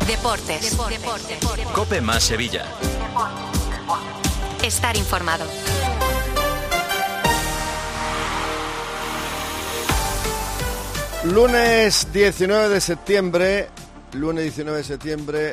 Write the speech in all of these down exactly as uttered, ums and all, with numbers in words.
Deportes. Deportes. Deportes. COPE más Sevilla. Estar informado. Lunes diecinueve de septiembre, lunes diecinueve de septiembre,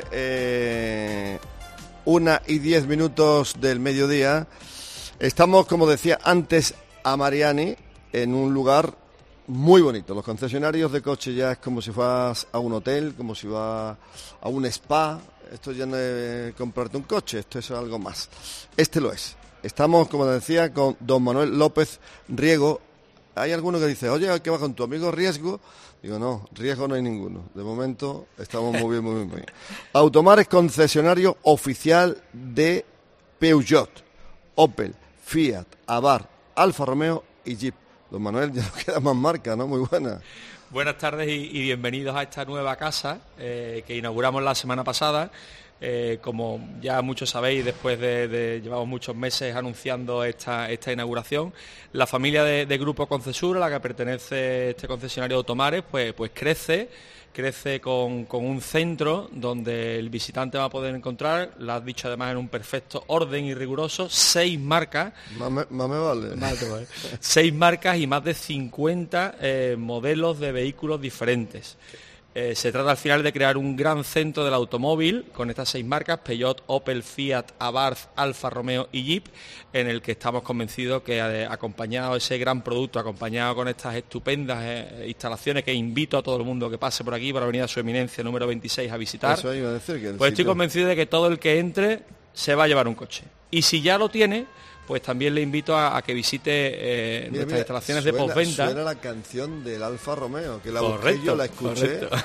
eh, una y diez minutos del mediodía. Estamos, como decía antes a Mariani, en un lugar muy bonito. Los concesionarios de coches ya es como si fueras a un hotel, como si vas a un spa. Esto ya no es comprarte un coche, esto es algo más. Este lo es. Estamos, como decía, con don Manuel López Riego. Hay alguno que dice, oye, ¿qué va con tu amigo Riesgo? Digo, no, riesgo no hay ninguno. De momento estamos muy bien, muy bien, muy bien. Automar es concesionario oficial de Peugeot, Opel, Fiat, Abarth, Alfa Romeo y Jeep. Don Manuel, ya nos queda más marca, ¿no? Muy buena. Buenas tardes y, y bienvenidos a esta nueva casa eh, que inauguramos la semana pasada. Eh, como ya muchos sabéis, después de, de llevamos muchos meses anunciando esta, esta inauguración, la familia de, de Grupo Concesur, a la que pertenece este concesionario Automares, pues, pues crece, crece con, con un centro donde el visitante va a poder encontrar, lo has dicho además en un perfecto orden y riguroso, seis marcas, más me, más me vale. Más te vale. seis marcas y más de cincuenta eh, modelos de vehículos diferentes. Eh, se trata al final de crear un gran centro del automóvil con estas seis marcas, Peugeot, Opel, Fiat, Abarth, Alfa Romeo y Jeep, en el que estamos convencidos que eh, acompañado ese gran producto, acompañado con estas estupendas eh, instalaciones que invito a todo el mundo que pase por aquí, por Avenida Su Eminencia número veintiséis a visitar, Eso iba a decir, que pues estoy convencido de que todo el que entre se va a llevar un coche. Y si ya lo tiene, pues también le invito a, a que visite eh, mira, nuestras mira, instalaciones suena, de postventa. Suena la canción del Alfa Romeo, que la correcto, busqué, yo la escuché, correcto.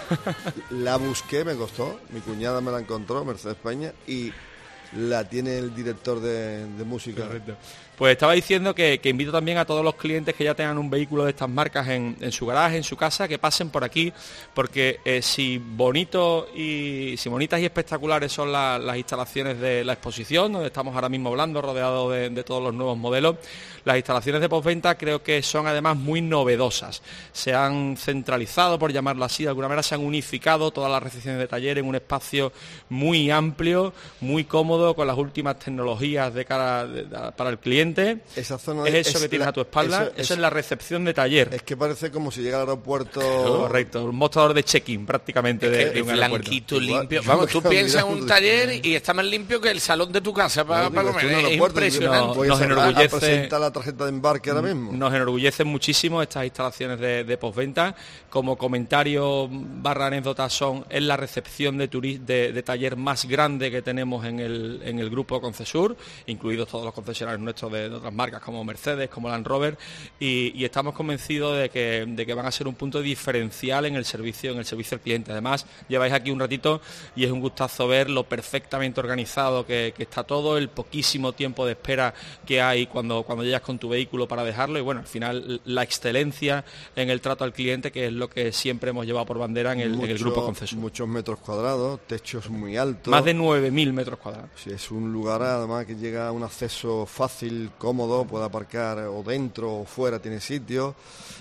La busqué, me costó, mi cuñada me la encontró, Mercedes Peña, y la tiene el director de, de música. Correcto. Pues estaba diciendo que, que invito también a todos los clientes que ya tengan un vehículo de estas marcas en, en su garaje, en su casa, que pasen por aquí, porque eh, si bonito y si bonitas y espectaculares son la, las instalaciones de la exposición, donde estamos ahora mismo hablando, rodeados de, de todos los nuevos modelos, las instalaciones de postventa creo que son además muy novedosas. Se han centralizado, por llamarlo así, de alguna manera se han unificado todas las recepciones de taller en un espacio muy amplio, muy cómodo, con las últimas tecnologías de cara de, de, para el cliente. Esa zona es eso es que tienes la, a tu espalda, eso, eso, eso es la recepción de taller. Es que parece como si llegara al aeropuerto. Correcto, un mostrador de check-in prácticamente es de, que de un blanquito, aeropuerto. limpio. Vamos, tú piensas en un taller y está más limpio que el salón de tu casa para, no, para digo, comer. Es impresionante. Voy nos a enorgullece, a presentar la tarjeta de embarque ahora mismo. Nos enorgullecen muchísimo estas instalaciones de, de postventa. Como comentario barra anécdota, son es la recepción de, turi de, de taller más grande que tenemos en el, en el grupo Concesur, incluidos todos los concesionarios nuestros de, de otras marcas como Mercedes, como Land Rover, y, y estamos convencidos de que, de que van a ser un punto diferencial en el servicio, en el servicio al cliente. Además, lleváis aquí un ratito y es un gustazo ver lo perfectamente organizado que, que está todo, el poquísimo tiempo de espera que hay cuando, cuando llegas con tu vehículo para dejarlo, y bueno, al final la excelencia en el trato al cliente, que es lo que siempre hemos llevado por bandera en el, Mucho, en el grupo Concesur. Muchos metros cuadrados, techos muy altos. Más de nueve mil metros cuadrados. Sí, es un lugar además que llega a un acceso fácil, cómodo, puede aparcar o dentro o fuera, tiene sitio.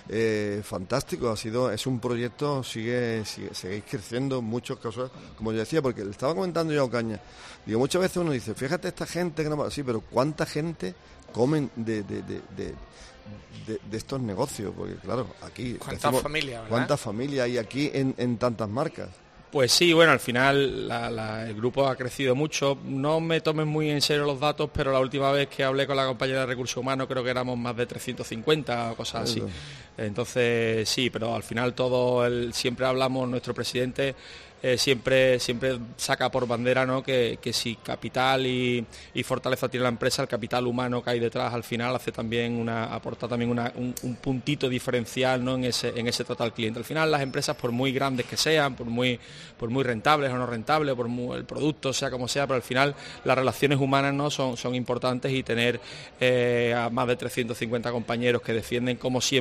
Eh, fantástico, ha sido, es un proyecto, sigue, sigue seguís creciendo, muchos casos, como yo decía, porque le estaba comentando yo a Ocaña, digo, muchas veces uno dice, fíjate esta gente que no, sí, pero ¿cuánta gente comen de, de, de, de De, de estos negocios? Porque claro, aquí cuántas familias, cuántas familias hay aquí en, en tantas marcas. Pues sí, bueno, al final la, la, el grupo ha crecido mucho. No me tomen muy en serio los datos, pero la última vez que hablé con la compañera de Recursos Humanos creo que éramos más de trescientos cincuenta o cosas así. Entonces sí, pero al final todo el, siempre hablamos, nuestro presidente eh, siempre siempre saca por bandera, ¿no?, que, que si capital y, y fortaleza tiene la empresa, el capital humano que hay detrás al final hace también una aporta también una, un, un puntito diferencial, ¿no?, en ese en ese trato al cliente. Al final las empresas, por muy grandes que sean, por muy por muy rentables o no rentables, por muy, el producto sea como sea, pero al final las relaciones humanas, ¿no?, son son importantes, y tener eh, a más de trescientos cincuenta compañeros que defienden, como siempre decimos,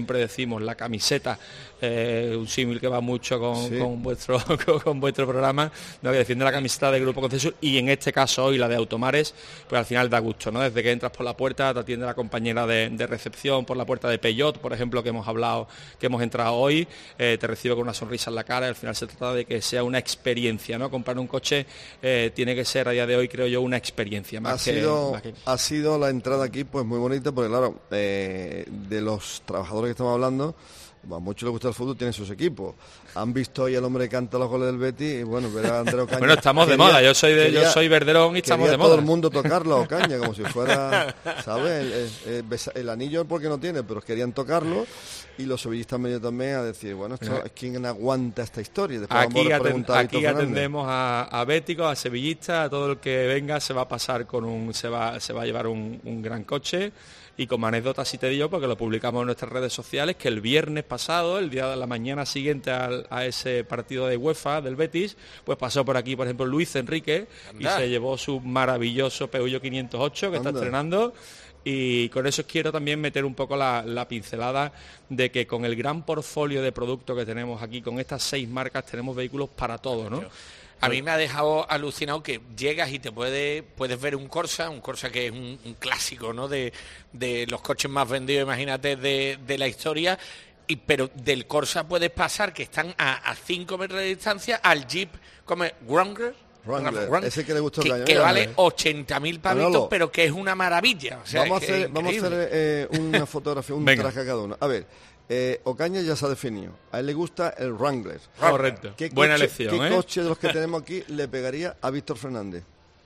decimos la camiseta, eh, un símil que va mucho con, Sí. con vuestro con, con vuestro programa, ¿no? Que defiende la camiseta del Grupo Concesur, y en este caso hoy la de Automares, pues al final da gusto, ¿no? Desde que entras por la puerta te atiende la compañera de, de recepción por la puerta de Peugeot, por ejemplo, que hemos hablado, que hemos entrado hoy, eh, te recibe con una sonrisa en la cara, y al final se trata de que sea una experiencia, ¿no? Comprar un coche eh, tiene que ser a día de hoy, creo yo, una experiencia más ha que, sido más que... ha sido la entrada aquí pues muy bonita, porque claro, eh, de los trabajadores que estamos hablando, a muchos les gusta el fútbol, tienen sus equipos. Han visto hoy al hombre que canta los goles del Betis y bueno, ver a André Ocaña. Bueno, estamos de Quería- moda, yo soy de, quería- yo soy verderón y estamos quería de moda. todo el mundo tocarlo a Ocaña, como si fuera, ¿sabes? El, el- el besa- el anillo porque no tiene, pero querían tocarlo, y los sevillistas medio también a decir, bueno, esto, ¿quién aguanta esta historia? Después Aquí, vamos a aten- preguntar a Víctor aquí Fernández. atendemos a, a béticos, a sevillistas, a todo el que venga se va a pasar con un, se va, se va a llevar un, un gran coche. Y como anécdota sí te digo, porque lo publicamos en nuestras redes sociales, que el viernes pasado, el día de la mañana siguiente al, a ese partido de UEFA del Betis, pues pasó por aquí, por ejemplo, Luis Enrique, Anda. y se llevó su maravilloso Peugeot quinientos ocho que está Anda. estrenando. Y con eso quiero también meter un poco la, la pincelada de que con el gran portfolio de productos que tenemos aquí, con estas seis marcas, tenemos vehículos para todos, ¿no? A mí me ha dejado alucinado que llegas y te puedes puedes ver un Corsa, un Corsa que es un, un clásico, ¿no? De, de los coches más vendidos, imagínate, de, de la historia. Y, pero del Corsa puedes pasar, que están a cinco metros de distancia, al Jeep como Wrangler. Wrangler, ese que le gustó que, el que Cañón, vale ¿eh? ochenta mil pavitos, Manolo, pero que es una maravilla. O sea, vamos, a es que hacer, es vamos a increíble. hacer eh, una fotografía, un Venga. traje a cada uno. A ver, eh, Ocaña ya se ha definido. A él le gusta el Wrangler. Correcto. ¿Qué Buena coche- elección, ¿Qué ¿eh? coche de los que tenemos aquí le pegaría a Víctor Fernández?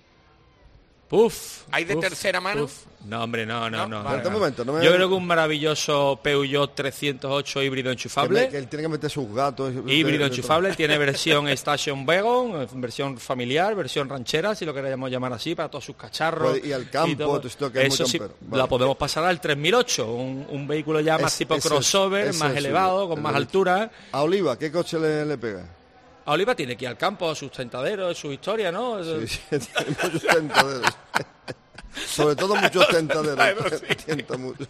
Uf, ¿Hay de uf, tercera mano? uf. No, hombre, no, no, No, no. vale, no, vale. no. Un momento, no me- Yo creo que un maravilloso Peugeot trescientos ocho híbrido Que, enchufable. me- que él tiene que meter sus gatos. Híbrido de- de- enchufable, tiene versión Station Wagon, versión familiar, versión ranchera, si lo queremos llamar así, para todos sus cacharros. Puede ir al campo, todo. todo esto que es muy Eso sí, campero. Vale. la podemos pasar al tres mil ocho, un, un vehículo ya más Es- tipo ese es- crossover, ese más es elevado, suyo, con el más de- altura. A Oliva, ¿qué coche le, le pega? A Oliva tiene que ir al campo, sus tentaderos, su historia, ¿no? Sí, sí, tiene muchos tentaderos. Sobre todo muchos tentaderos. Tienta mucho.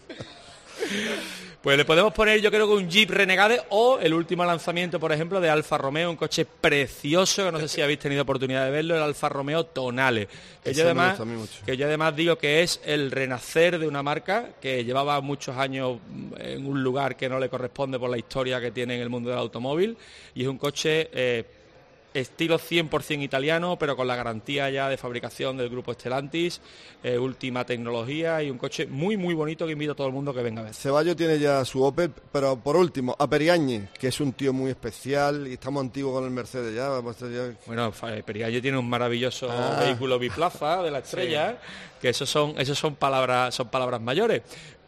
Pues le podemos poner, yo creo que un Jeep Renegade, o el último lanzamiento, por ejemplo, de Alfa Romeo, un coche precioso, que no sé si habéis tenido oportunidad de verlo, el Alfa Romeo Tonale. Que Ese yo, me además, gusta a mí mucho. que yo además digo que es el renacer de una marca que llevaba muchos años en un lugar que no le corresponde por la historia que tiene en el mundo del automóvil, y es un coche... Eh, estilo cien por ciento italiano, pero con la garantía ya de fabricación del grupo Stellantis, eh, última tecnología, y un coche muy muy bonito que invito a todo el mundo que venga a ver. Ceballos tiene ya su Opel, pero por último, a Periáñez, que es un tío muy especial, y estamos antiguos con el Mercedes ya. vamos a ya- Bueno, Fa- Perigallo tiene un maravilloso Ah. vehículo biplaza de la Estrella, que esos son esos son palabras son palabras mayores,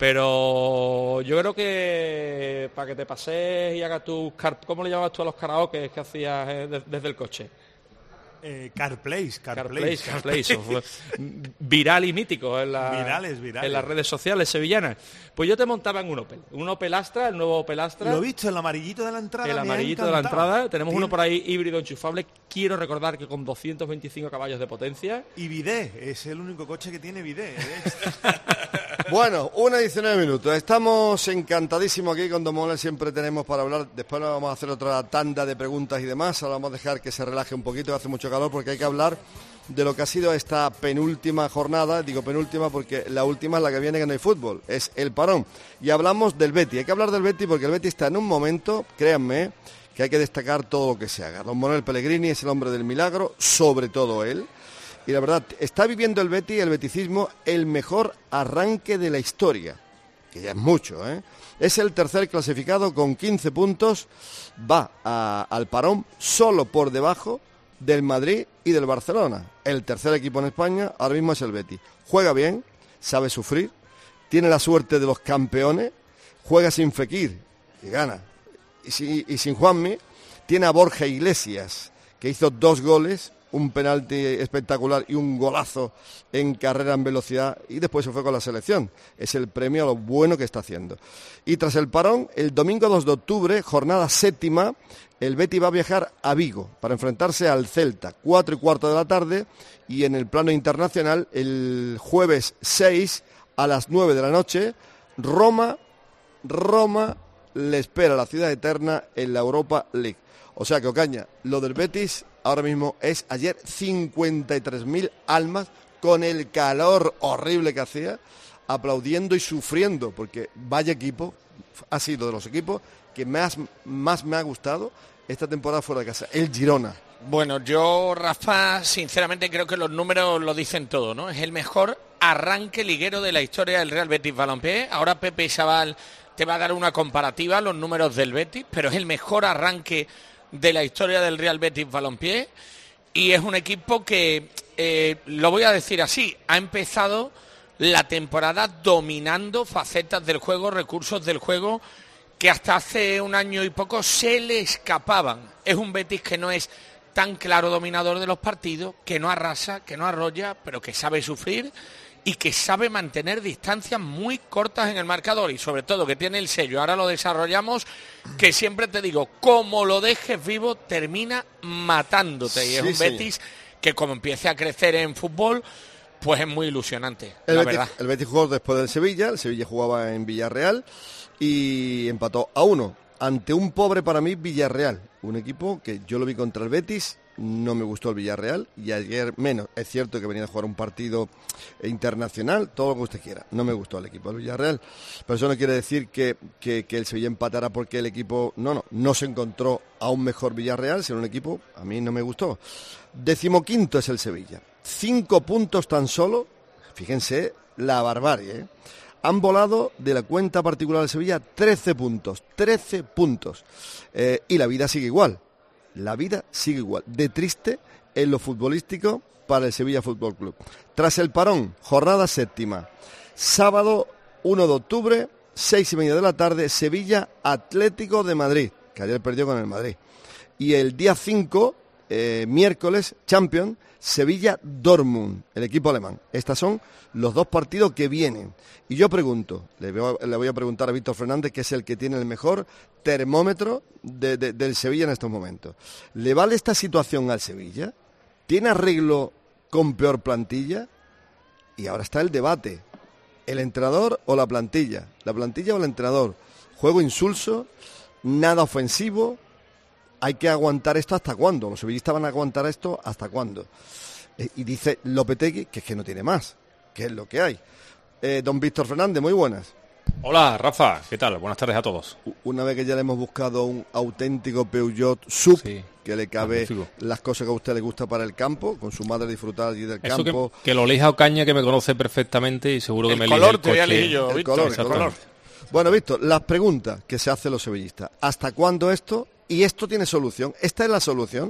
pero yo creo que para que te pases y hagas tus car- ¿cómo le llamabas tú a los karaoke que hacías eh, de- desde el coche? Eh, CarPlays, CarPlay, CarPlays. CarPlay, eso fue viral y mítico en, la- Virales, virales. en las redes sociales sevillanas. Pues yo te montaba en un Opel, un Opel Astra, el nuevo Opel Astra. Lo he visto, el amarillito de la entrada. El me ha amarillito de la encantado. entrada. Tenemos Tiene- uno por ahí híbrido enchufable. Quiero recordar que con doscientos veinticinco caballos de potencia. Y Bidé, es el único coche que tiene Bidé. ¿eh? Bueno, una y diecinueve minutos. Estamos encantadísimos aquí con Domole. Siempre tenemos para hablar. Después nos vamos a hacer otra tanda de preguntas y demás. Ahora vamos a dejar que se relaje un poquito, que hace mucho calor, porque hay que hablar de lo que ha sido esta penúltima jornada. Digo penúltima porque la última es la que viene, que no hay fútbol. Es el parón. Y hablamos del Betis. Hay que hablar del Betis porque el Betis está en un momento, créanme, que hay que destacar todo lo que se haga. Don Manuel Pellegrini es el hombre del milagro, sobre todo él. Y la verdad, está viviendo el Betis, el beticismo, el mejor arranque de la historia, que ya es mucho, ¿eh? Es el tercer clasificado con quince puntos, va a- al parón solo por debajo del Madrid y del Barcelona. El tercer equipo en España ahora mismo es el Betis. Juega bien, sabe sufrir, tiene la suerte de los campeones, juega sin Fekir, que gana, y, si- y sin Juanmi, tiene a Borja Iglesias, que hizo dos goles, un penalti espectacular y un golazo en carrera en velocidad, y después se fue con la selección. Es el premio a lo bueno que está haciendo. Y tras el parón, el domingo dos de octubre, jornada séptima, el Betis va a viajar a Vigo para enfrentarse al Celta, cuatro y cuarto de la tarde, y en el plano internacional, el jueves seis a las nueve de la noche, Roma, Roma, le espera la ciudad eterna en la Europa League. O sea que, Ocaña, lo del Betis ahora mismo es ayer cincuenta y tres mil almas con el calor horrible que hacía, aplaudiendo y sufriendo, porque vaya equipo, ha sido de los equipos que más, más me ha gustado esta temporada fuera de casa, el Girona. Bueno, yo, Rafa, sinceramente creo que los números lo dicen todo, ¿no? Es el mejor arranque liguero de la historia del Real Betis Balompié. Ahora Pepe Chaval te va a dar una comparativa, los números del Betis, pero es el mejor arranque de la historia del Real Betis Balompié y es un equipo que, eh, lo voy a decir así, ha empezado la temporada dominando facetas del juego, recursos del juego que hasta hace un año y poco se le escapaban. Es un Betis que no es tan claro dominador de los partidos, que no arrasa, que no arrolla, pero que sabe sufrir y que sabe mantener distancias muy cortas en el marcador y sobre todo que tiene el sello, ahora lo desarrollamos, que siempre te digo, como lo dejes vivo, termina matándote. Y sí, es un Betis señor. Que como empiece a crecer en fútbol, pues es muy ilusionante, el la Betis, verdad. El Betis jugó después del Sevilla, el Sevilla jugaba en Villarreal y empató a uno ante un pobre para mí Villarreal, un equipo que yo lo vi contra el Betis, no me gustó el Villarreal y ayer menos. Es cierto que venía a jugar un partido internacional, todo lo que usted quiera, no me gustó el equipo del Villarreal, pero eso no quiere decir que, que, que el Sevilla empatara porque el equipo, no, no, no se encontró a un mejor Villarreal, sino un equipo, a mí no me gustó. Decimoquinto es el Sevilla, cinco puntos tan solo, fíjense la barbarie, ¿eh? Han volado de la cuenta particular del Sevilla trece puntos, trece puntos. Eh, y la vida sigue igual, la vida sigue igual, de triste en lo futbolístico para el Sevilla Fútbol Club. Tras el parón, jornada séptima, sábado uno de octubre, seis y media de la tarde, Sevilla Atlético de Madrid, que ayer perdió con el Madrid. Y el día cinco, eh, miércoles, Champions, Sevilla Dortmund, el equipo alemán. Estos son los dos partidos que vienen. Y yo pregunto, le voy a, le voy a preguntar a Víctor Fernández, que es el que tiene el mejor termómetro de, de, del Sevilla en estos momentos. ¿Le vale esta situación al Sevilla? ¿Tiene arreglo con peor plantilla? Y ahora está el debate. ¿El entrenador o la plantilla? ¿La plantilla o el entrenador? Juego insulso, nada ofensivo. Hay que aguantar esto hasta cuándo. Los sevillistas van a aguantar esto hasta cuándo. Eh, y dice Lopetegui que es que no tiene más, que es lo que hay. Eh, don Víctor Fernández, muy buenas. Hola, Rafa, ¿qué tal? Buenas tardes a todos. Una vez que ya le hemos buscado un auténtico Peugeot sub, sí, que le cabe magnífico. Las cosas que a usted le gusta para el campo, con su madre disfrutar allí del Eso campo. Que, que lo elija Ocaña, que me conoce perfectamente y seguro el que me color, elige el te voy a elegir coche. yo, el Víctor, color, el color. Bueno, Víctor, las preguntas que se hacen los sevillistas. ¿Hasta cuándo esto? ¿Y esto tiene solución? ¿Esta es la solución?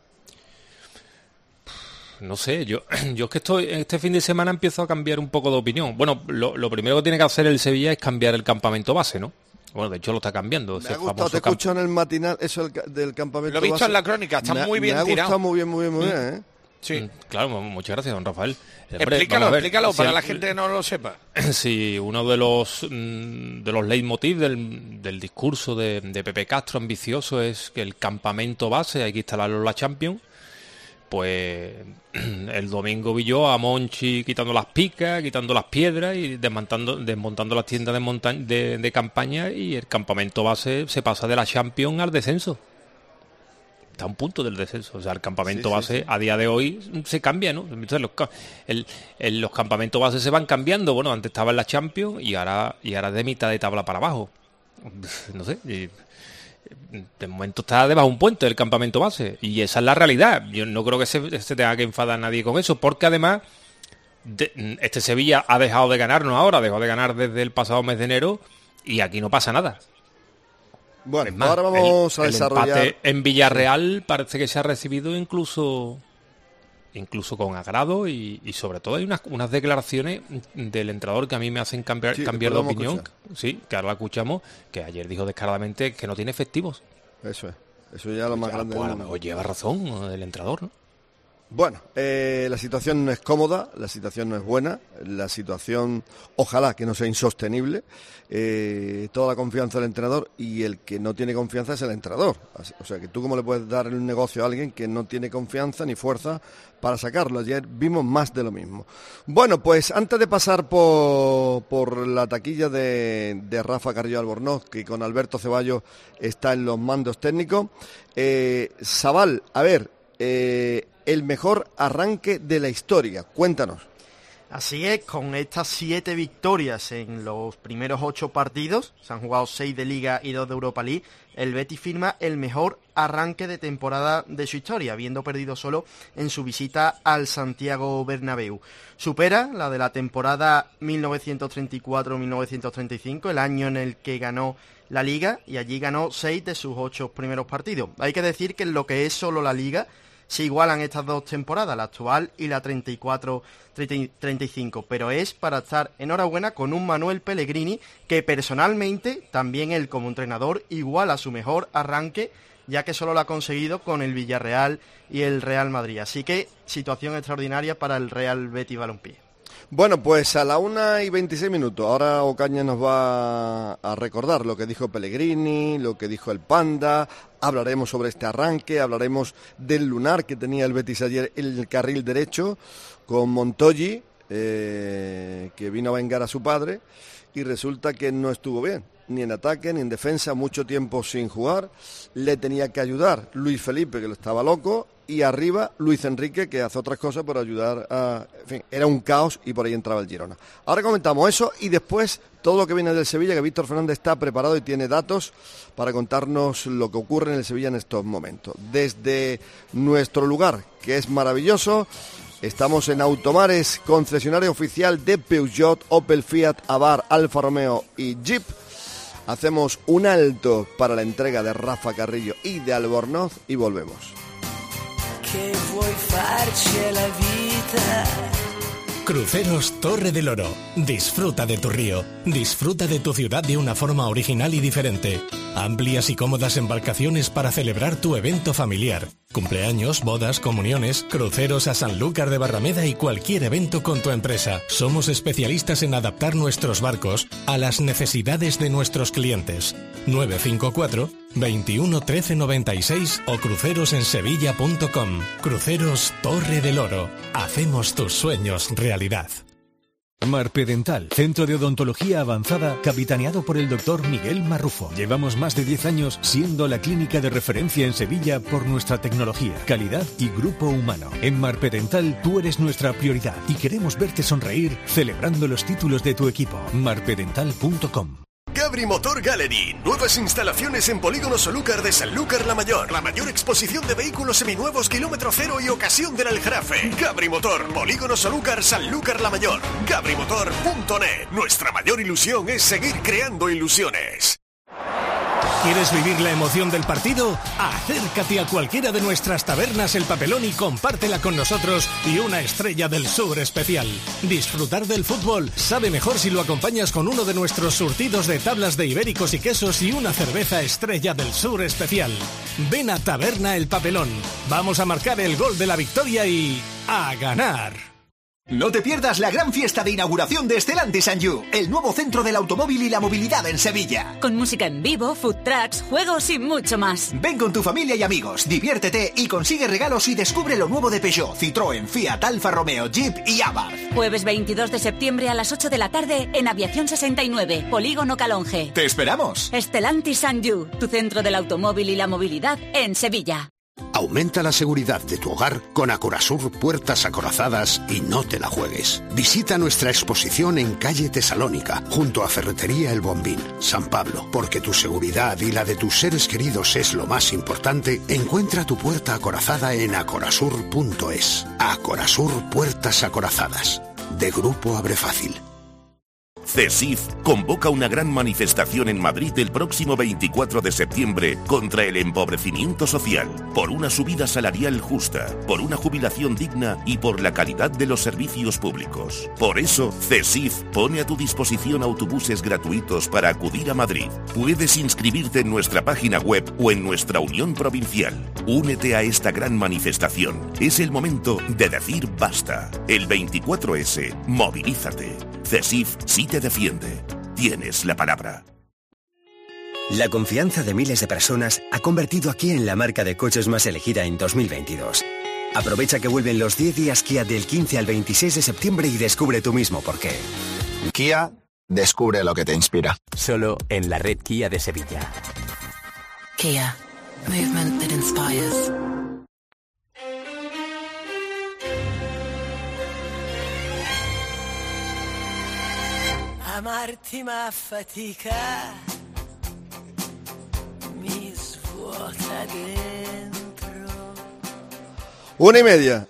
No sé, yo yo es que estoy este fin de semana empiezo a cambiar un poco de opinión. Bueno, lo, lo primero que tiene que hacer el Sevilla es cambiar el campamento base, ¿no? Bueno, de hecho lo está cambiando. Me ha gustado, te escucho en el matinal eso del, del campamento base. Lo he visto en la crónica, está me, muy bien tirado. Me ha gustado muy bien, muy bien, muy bien, ¿eh? Sí. Claro, muchas gracias, don Rafael. Explícalo, ver, explícalo si para el, la gente que no lo sepa. Sí, uno de los de los leitmotiv del, del discurso de, de Pepe Castro ambicioso es que el campamento base hay que instalarlo en la Champions. Pues el domingo vi yo a Monchi quitando las picas, quitando las piedras y desmontando, desmontando las tiendas de, monta- de, de campaña, y el campamento base se pasa de la Champions al descenso. Está a un punto del descenso. O sea, el campamento sí, base sí, sí. a día de hoy se cambia, ¿no? Entonces, los, el, el, los campamentos base se van cambiando. Bueno, antes estaba en la Champions y ahora, y ahora de mitad de tabla para abajo. No sé. Y, de momento está debajo de un puente el campamento base. Y esa es la realidad. Yo no creo que se, se tenga que enfadar nadie con eso. Porque además, de, este Sevilla ha dejado de ganarnos ahora. Dejó de ganar desde el pasado mes de enero. Y aquí no pasa nada. Bueno, más, ahora vamos el, a desarrollar... El empate en Villarreal sí. parece que se ha recibido incluso incluso con agrado y, y sobre todo hay unas, unas declaraciones del entrenador que a mí me hacen cambiar, sí, cambiar de opinión. Escuchar. Sí, que ahora la escuchamos, que ayer dijo descaradamente que no tiene efectivos. Eso es, eso ya es lo más ya, grande. Pues a lo mejor lleva razón el entrenador, ¿no? Bueno, eh, la situación no es cómoda, la situación no es buena, la situación ojalá que no sea insostenible, eh, toda la confianza del entrenador, y el que no tiene confianza es el entrenador. O sea, que tú cómo le puedes dar un negocio a alguien que no tiene confianza ni fuerza para sacarlo. Ayer vimos más de lo mismo. Bueno, pues antes de pasar por, por la taquilla de, de Rafa Carrillo Albornoz, que con Alberto Ceballos está en los mandos técnicos, eh, Sabal, a ver, eh, el mejor arranque de la historia, cuéntanos. Así es, con estas siete victorias en los primeros ocho partidos, se han jugado seis de Liga y dos de Europa League, el Betis firma el mejor arranque de temporada de su historia, habiendo perdido solo en su visita al Santiago Bernabéu. Supera la de la temporada mil novecientos treinta y cuatro mil novecientos treinta y cinco, el año en el que ganó la Liga, y allí ganó seis de sus ocho primeros partidos. Hay que decir que en lo que es solo la Liga, se igualan estas dos temporadas, la actual y la treinta y cuatro treinta y cinco, pero es para estar enhorabuena con un Manuel Pellegrini que personalmente, también él como entrenador, iguala su mejor arranque, ya que solo lo ha conseguido con el Villarreal y el Real Madrid. Así que situación extraordinaria para el Real Betis Balompié. Bueno, pues a la una y veintiséis minutos, ahora Ocaña nos va a recordar lo que dijo Pellegrini, lo que dijo el Panda, hablaremos sobre este arranque, hablaremos del lunar que tenía el Betis ayer en el carril derecho, con Montoyi, eh, que vino a vengar a su padre, y resulta que no estuvo bien, ni en ataque, ni en defensa, mucho tiempo sin jugar, le tenía que ayudar Luis Felipe, que lo estaba loco, y arriba Luis Enrique, que hace otras cosas por ayudar a... En fin, era un caos y por ahí entraba el Girona. Ahora comentamos eso y después todo lo que viene del Sevilla, que Víctor Fernández está preparado y tiene datos para contarnos lo que ocurre en el Sevilla en estos momentos. Desde nuestro lugar, que es maravilloso, estamos en Automares, concesionario oficial de Peugeot, Opel, Fiat, Abarth, Alfa Romeo y Jeep. Hacemos un alto para la entrega de Rafa Carrillo y de Albornoz y volvemos. Che vuoi farcela vita. Cruceros Torre del Oro. Disfruta de tu río. Disfruta de tu ciudad de una forma original y diferente. Amplias y cómodas embarcaciones para celebrar tu evento familiar. Cumpleaños, bodas, comuniones, cruceros a Sanlúcar de Barrameda y cualquier evento con tu empresa. Somos especialistas en adaptar nuestros barcos a las necesidades de nuestros clientes. nueve cinco cuatro, veintiuno, trece, noventa y seis o crucerosensevilla punto com. Cruceros Torre del Oro. Hacemos tus sueños realidad. Marpedental, centro de odontología avanzada capitaneado por el doctor Miguel Marrufo. Llevamos más de diez años siendo la clínica de referencia en Sevilla por nuestra tecnología, calidad y grupo humano. En Marpedental tú eres nuestra prioridad y queremos verte sonreír celebrando los títulos de tu equipo. marpedental punto com. Gabri Motor Gallery, nuevas instalaciones en Polígono Solúcar de Sanlúcar la Mayor, la mayor exposición de vehículos seminuevos kilómetro cero y ocasión del Aljarafe. Gabri Motor, Polígono Solúcar, Sanlúcar la Mayor, gabri motor punto net. Nuestra mayor ilusión es seguir creando ilusiones. ¿Quieres vivir la emoción del partido? Acércate a cualquiera de nuestras tabernas El Papelón y compártela con nosotros y una Estrella del Sur especial. Disfrutar del fútbol sabe mejor si lo acompañas con uno de nuestros surtidos de tablas de ibéricos y quesos y una cerveza Estrella del Sur especial. Ven a Taberna El Papelón. Vamos a marcar el gol de la victoria y... ¡a ganar! No te pierdas la gran fiesta de inauguración de Stellantis and You, el nuevo centro del automóvil y la movilidad en Sevilla. Con música en vivo, food trucks, juegos y mucho más. Ven con tu familia y amigos, diviértete y consigue regalos y descubre lo nuevo de Peugeot, Citroën, Fiat, Alfa Romeo, Jeep y Abarth. Jueves veintidós de septiembre a las ocho de la tarde en Aviación sesenta y nueve, Polígono Calonge. ¡Te esperamos! Stellantis and You, tu centro del automóvil y la movilidad en Sevilla. Aumenta la seguridad de tu hogar con Acorasur Puertas Acorazadas y no te la juegues. Visita nuestra exposición en calle Tesalónica, junto a Ferretería El Bombín, San Pablo. Porque tu seguridad y la de tus seres queridos es lo más importante, encuentra tu puerta acorazada en acorasur punto es. Acorasur Puertas Acorazadas, de Grupo Abre Fácil. CESIF convoca una gran manifestación en Madrid el próximo veinticuatro de septiembre contra el empobrecimiento social, por una subida salarial justa, por una jubilación digna y por la calidad de los servicios públicos. Por eso, CESIF pone a tu disposición autobuses gratuitos para acudir a Madrid. Puedes inscribirte en nuestra página web o en nuestra unión provincial. Únete a esta gran manifestación. Es el momento de decir basta. El veinticuatro ese, movilízate. CESIF sí te defiende. Tienes la palabra. La confianza de miles de personas ha convertido a Kia en la marca de coches más elegida en dos mil veintidós. Aprovecha que vuelven los diez días Kia del quince al veintiséis de septiembre y descubre tú mismo por qué. Kia, descubre lo que te inspira. Solo en la red Kia de Sevilla. Kia, movement that inspires. Amarti ma fatica mi svuota dentro. Una y media.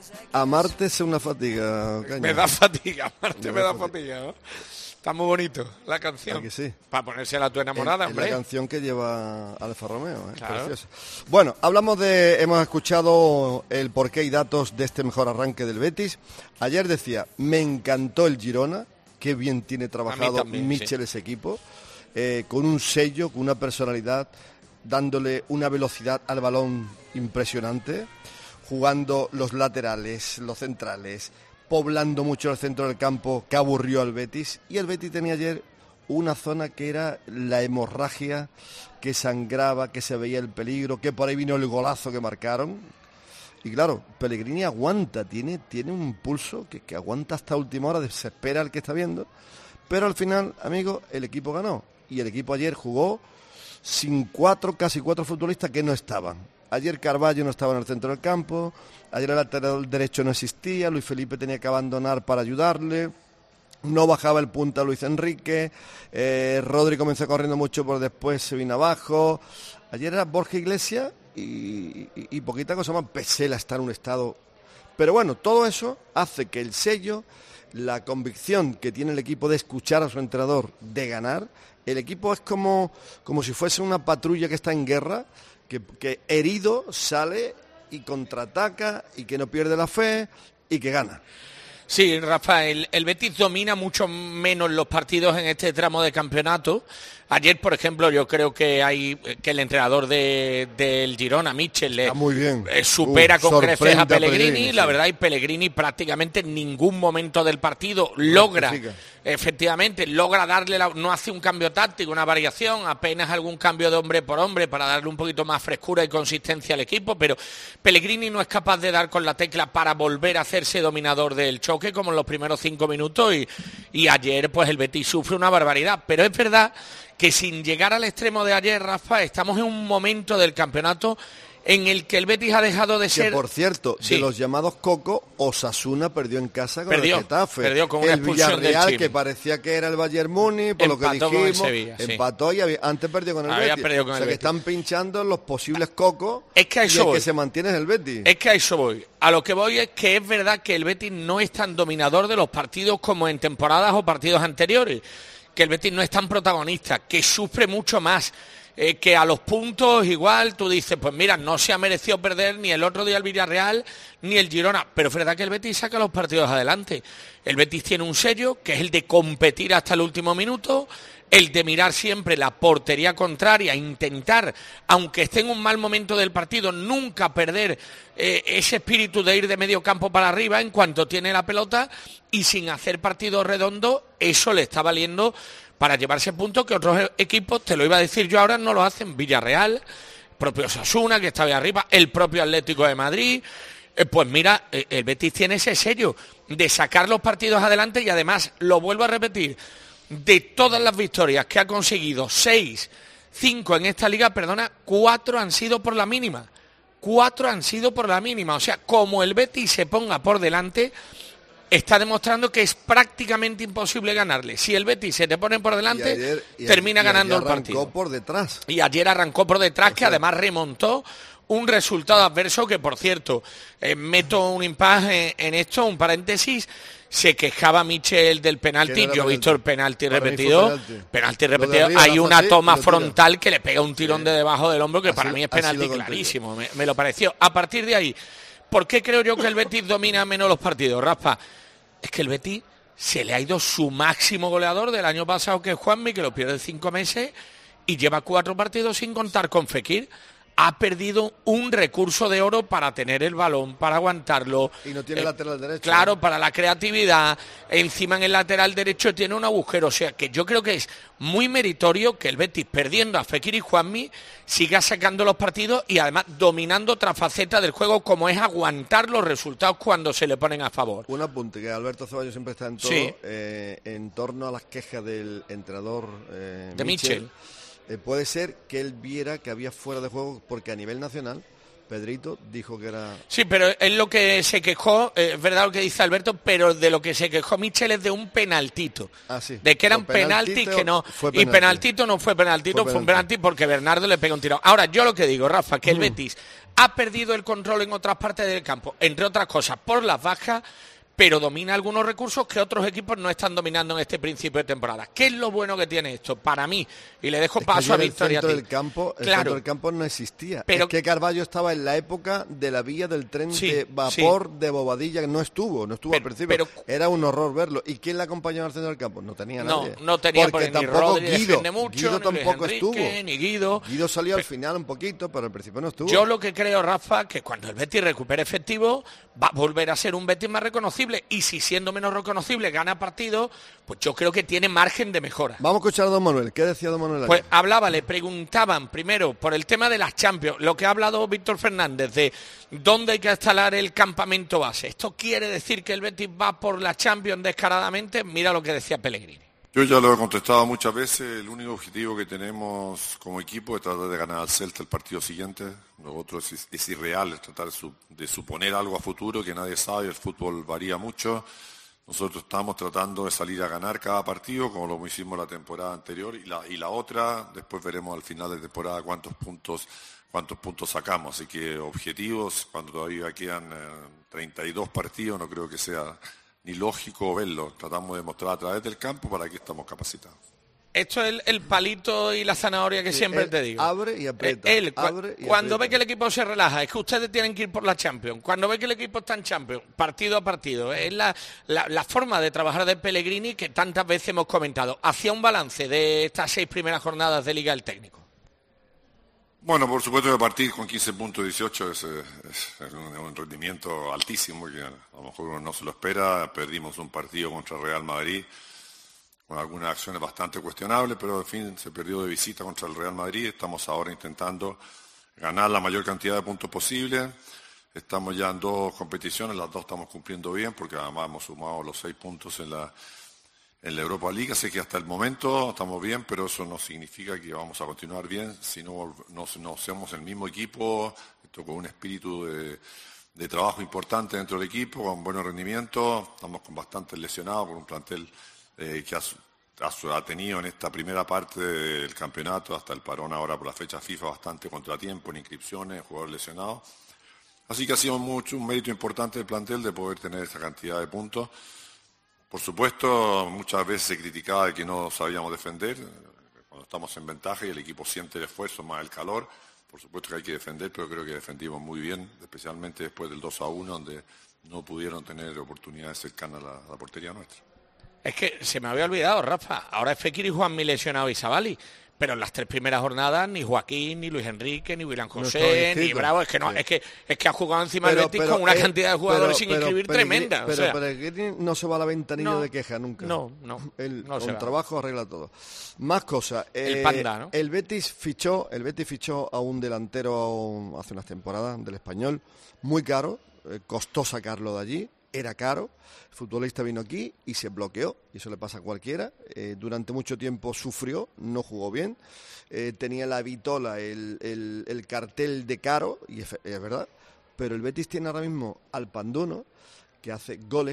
Amarte es una fatiga, Caña. Me da fatiga, amarte me, me da da fatiga, ¿no? Está muy bonito la canción. ¿A que sí? Para ponérsela a tu enamorada, es, hombre. Es la canción que lleva Alfa Romeo, ¿eh? Claro. Preciosa. Bueno, hablamos de, hemos escuchado el porqué y datos de este mejor arranque del Betis. Ayer decía, me encantó el Girona, qué bien tiene trabajado también, Michel sí. ese equipo, eh, con un sello, con una personalidad, dándole una velocidad al balón impresionante, jugando los laterales, los centrales, poblando mucho el centro del campo, que aburrió al Betis. Y el Betis tenía ayer una zona que era la hemorragia, que sangraba, que se veía el peligro, que por ahí vino el golazo que marcaron. Y claro, Pellegrini aguanta, tiene, tiene un pulso que, que aguanta hasta última hora, desespera al que está viendo. Pero al final, amigos, el equipo ganó. Y el equipo ayer jugó sin cuatro, casi cuatro futbolistas que no estaban. Ayer Carvalho no estaba en el centro del campo, ayer el lateral derecho no existía, Luis Felipe tenía que abandonar para ayudarle, no bajaba el punta Luis Enrique, eh, Rodri comenzó corriendo mucho, pero después se vino abajo. Ayer era Borja Iglesias y, y, y poquita cosa más. Pesela está en un estado... Pero bueno, todo eso hace que el sello, la convicción que tiene el equipo de escuchar a su entrenador, de ganar, el equipo es como, como si fuese una patrulla que está en guerra, que, que herido sale y contraataca y que no pierde la fe y que gana. Sí, Rafael, el Betis domina mucho menos los partidos en este tramo de campeonato. Ayer, por ejemplo, yo creo que hay que el entrenador de, del Girona, Michel, le muy bien. Eh, supera uh, con creces a Pellegrini. Pellegrini la sí. verdad, y Pellegrini prácticamente en ningún momento del partido logra, efectivamente, logra darle, la, no hace un cambio táctico, una variación, apenas algún cambio de hombre por hombre para darle un poquito más frescura y consistencia al equipo, pero Pellegrini no es capaz de dar con la tecla para volver a hacerse dominador del choque como en los primeros cinco minutos y, y ayer pues el Betis sufre una barbaridad, pero es verdad que sin llegar al extremo de ayer, Rafa, estamos en un momento del campeonato en el que el Betis ha dejado de ser... Que, por cierto, sí. de los llamados Coco, Osasuna perdió en casa con perdió, el Getafe. Perdió con una el expulsión Villarreal, del que parecía que era el Bayern Múnich, por empató lo que dijimos, con el Sevilla, empató sí. y había, antes perdió con el había Betis. Perdido con o sea el que Betis. están pinchando los posibles Cocos es que a eso y el voy. que se mantiene es el Betis. Es que a eso voy. A lo que voy es que es verdad que el Betis no es tan dominador de los partidos como en temporadas o partidos anteriores, que el Betis no es tan protagonista, que sufre mucho más, eh, que a los puntos igual tú dices, pues mira, no se ha merecido perder ni el otro día el Villarreal ni el Girona, pero es verdad que el Betis saca los partidos adelante. El Betis tiene un sello que es el de competir hasta el último minuto, el de mirar siempre la portería contraria, intentar, aunque esté en un mal momento del partido, nunca perder eh, ese espíritu de ir de medio campo para arriba en cuanto tiene la pelota, y sin hacer partido redondo, eso le está valiendo para llevarse puntos que otros equipos, te lo iba a decir yo ahora, no lo hacen. Villarreal, propio Osasuna, que está ahí arriba, el propio Atlético de Madrid. Eh, pues mira, eh, el Betis tiene ese sello de sacar los partidos adelante y además, lo vuelvo a repetir, de todas las victorias que ha conseguido, seis, cinco en esta liga, perdona, cuatro han sido por la mínima. Cuatro han sido por la mínima. O sea, como el Betis se ponga por delante, está demostrando que es prácticamente imposible ganarle. Si el Betis se te pone por delante, y ayer, y termina y ganando ayer el partido. Arrancó por detrás. Y ayer arrancó por detrás, o sea, que además remontó un resultado adverso que, por cierto, eh, meto un impasse en, en esto, un paréntesis. Se quejaba Michel del penalti, yo he visto el penalti repetido, penalti, penalti repetido, arriba, hay una toma frontal que le pega un tirón sí. de debajo del hombro que así, para mí es penalti clarísimo, me, me lo pareció. A partir de ahí, ¿por qué creo yo que el Betis domina menos los partidos, Rafa? Es que el Betis se le ha ido su máximo goleador del año pasado, que es Juanmi, que lo pierde cinco meses, y lleva cuatro partidos sin contar con Fekir. Ha perdido un recurso de oro para tener el balón, para aguantarlo. Y no tiene eh, lateral derecho. Claro, para la creatividad. Encima en el lateral derecho tiene un agujero. O sea, que yo creo que es muy meritorio que el Betis, perdiendo a Fekir y Juanmi, siga sacando los partidos y además dominando otra faceta del juego, como es aguantar los resultados cuando se le ponen a favor. Un apunte, que Alberto Ceballos siempre está en todo, sí. eh, en torno a las quejas del entrenador eh, de Michel. Michel. Eh, puede ser que él viera que había fuera de juego, porque a nivel nacional Pedrito dijo que era... Sí, pero es lo que se quejó, eh, es verdad lo que dice Alberto, pero de lo que se quejó Michel es de un penaltito. Ah, sí. De que eran penaltis que no... Penalti. Y penaltito no fue penaltito, fue, fue un penalti porque Bernardo le pegó un tiro. Ahora, yo lo que digo, Rafa, que el mm. Betis ha perdido el control en otras partes del campo, entre otras cosas, por las bajas, pero domina algunos recursos que otros equipos no están dominando en este principio de temporada. ¿Qué es lo bueno que tiene esto? Para mí, y le dejo es paso a Victoria. El centro del campo, el claro, centro del campo no existía. Pero, es que Carballo estaba en la época de la vía del tren sí, de vapor sí. de Bobadilla, que no estuvo, no estuvo pero, al principio. Pero, Era un horror verlo. ¿Y quién le acompañaba al centro del campo? No tenía nadie. No, no tenía porque por tampoco ni Rodri Guido, mucho, Guido ni tampoco Enrique, estuvo. Ni Guido. Guido salió pero, al final un poquito, pero al principio no estuvo. Yo lo que creo, Rafa, que cuando el Betis recupere efectivo, va a volver a ser un Betis más reconocible. Y si siendo menos reconocible gana partido, pues yo creo que tiene margen de mejora. Vamos a escuchar a don Manuel. ¿Qué decía don Manuel? Pues hablaba, le preguntaban primero por el tema de las Champions, lo que ha hablado Víctor Fernández, de dónde hay que instalar el campamento base. ¿Esto quiere decir que el Betis va por la Champions descaradamente? Mira lo que decía Pellegrini. Yo ya lo he contestado muchas veces, el único objetivo que tenemos como equipo es tratar de ganar al Celta el partido siguiente. Lo otro es, es irreal, es tratar de, su, de suponer algo a futuro que nadie sabe, el fútbol varía mucho. Nosotros estamos tratando de salir a ganar cada partido, como lo hicimos la temporada anterior, y la, y la otra, después veremos al final de temporada cuántos puntos, cuántos puntos sacamos. Así que objetivos, cuando todavía quedan eh, treinta y dos partidos, no creo que sea ni lógico verlo. Tratamos de mostrar a través del campo para que estamos capacitados. Esto es el, el palito y la zanahoria que sí, siempre te digo. Abre y aprieta. Él, abre y cuando aprieta. ve que el equipo se relaja, es que ustedes tienen que ir por la Champions. Cuando ve que el equipo está en Champions, partido a partido, es la, la, la forma de trabajar de Pellegrini que tantas veces hemos comentado. Hacía un balance de estas seis primeras jornadas de Liga el técnico. Bueno, por supuesto que partir con quince punto dieciocho es, es, es un, un rendimiento altísimo, que a lo mejor uno no se lo espera. Perdimos un partido contra Real Madrid con algunas acciones bastante cuestionables, pero en fin, se perdió de visita contra el Real Madrid. Estamos ahora intentando ganar la mayor cantidad de puntos posible. Estamos ya en dos competiciones, las dos estamos cumpliendo bien, porque además hemos sumado los seis puntos en la, en la Europa League, así que hasta el momento estamos bien, pero eso no significa que vamos a continuar bien si no, no, no somos el mismo equipo, esto con un espíritu de, de trabajo importante dentro del equipo, con buenos rendimientos. Estamos con bastantes lesionados, con un plantel Eh, que ha, ha, ha tenido en esta primera parte del campeonato, hasta el parón ahora por la fecha FIFA, bastante contratiempo en inscripciones, jugadores lesionados. Así que ha sido mucho, un mérito importante del plantel de poder tener esta cantidad de puntos. Por supuesto, muchas veces se criticaba de que no sabíamos defender, cuando estamos en ventaja y el equipo siente el esfuerzo más el calor. Por supuesto que hay que defender, pero creo que defendimos muy bien, especialmente después del dos a uno, donde no pudieron tener oportunidades cercanas a la, a la portería nuestra. Es que se me había olvidado, Rafa. Ahora es Fekir y Juanmi lesionado y Sabali. Pero en las tres primeras jornadas ni Joaquín, ni Luis Enrique, ni William José, no ni Bravo. Es que no, sí. es que es que ha jugado encima del Betis con una eh, cantidad de jugadores pero, sin pero, inscribir pero, tremenda. Pero, o sea, pero no se va a la ventanilla no, de queja nunca. No, no. El, no con trabajo arregla todo. Más cosas. El eh, Panda, ¿no? El Betis fichó, el Betis fichó a un delantero hace unas temporadas del Español, muy caro, eh, costó sacarlo de allí. Era caro, el futbolista vino aquí y se bloqueó, y eso le pasa a cualquiera. Eh, durante mucho tiempo sufrió, no jugó bien, eh, tenía la vitola, el, el, el cartel de caro, y es, es verdad, pero el Betis tiene ahora mismo al Panduno, que hace goles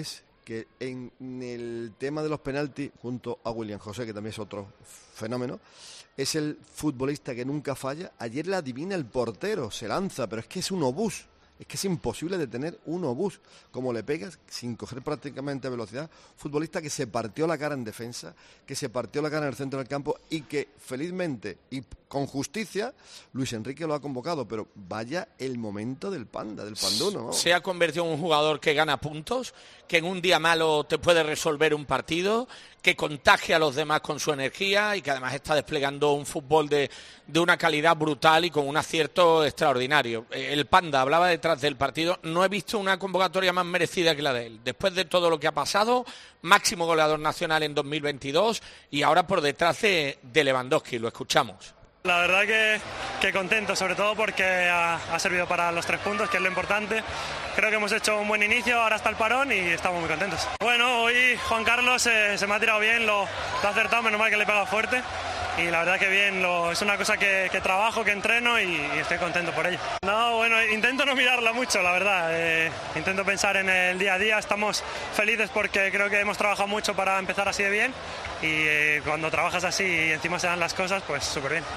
que en el tema de los penaltis, junto a William José, que también es otro fenómeno, es el futbolista que nunca falla. Ayer le adivina el portero, se lanza, pero es que es un obús. Es que es imposible detener un obús, como le pegas, sin coger prácticamente velocidad. Futbolista que se partió la cara en defensa, que se partió la cara en el centro del campo y que felizmente y con justicia Luis Enrique lo ha convocado, pero vaya el momento del panda, del panduno, ¿no? Se ha convertido en un jugador que gana puntos, que en un día malo te puede resolver un partido, que contagia a los demás con su energía y que además está desplegando un fútbol de, de una calidad brutal y con un acierto extraordinario. El panda hablaba detrás del partido, no he visto una convocatoria más merecida que la de él. Después de todo lo que ha pasado, máximo goleador nacional en dos mil veintidós y ahora por detrás de, de Lewandowski, lo escuchamos. La verdad que, que contento, sobre todo porque ha, ha servido para los tres puntos, que es lo importante. Creo que hemos hecho un buen inicio, ahora está el parón y estamos muy contentos. Bueno, hoy Juan Carlos eh, se me ha tirado bien, lo, lo ha acertado, menos mal que le he pegado fuerte. Y la verdad que bien, lo, es una cosa que, que trabajo, que entreno y, y estoy contento por ello. No, bueno, intento no mirarla mucho, la verdad. Eh, intento pensar en el día a día. Estamos felices porque creo que hemos trabajado mucho para empezar así de bien. Y eh, cuando trabajas así y encima se dan las cosas, pues súper bien.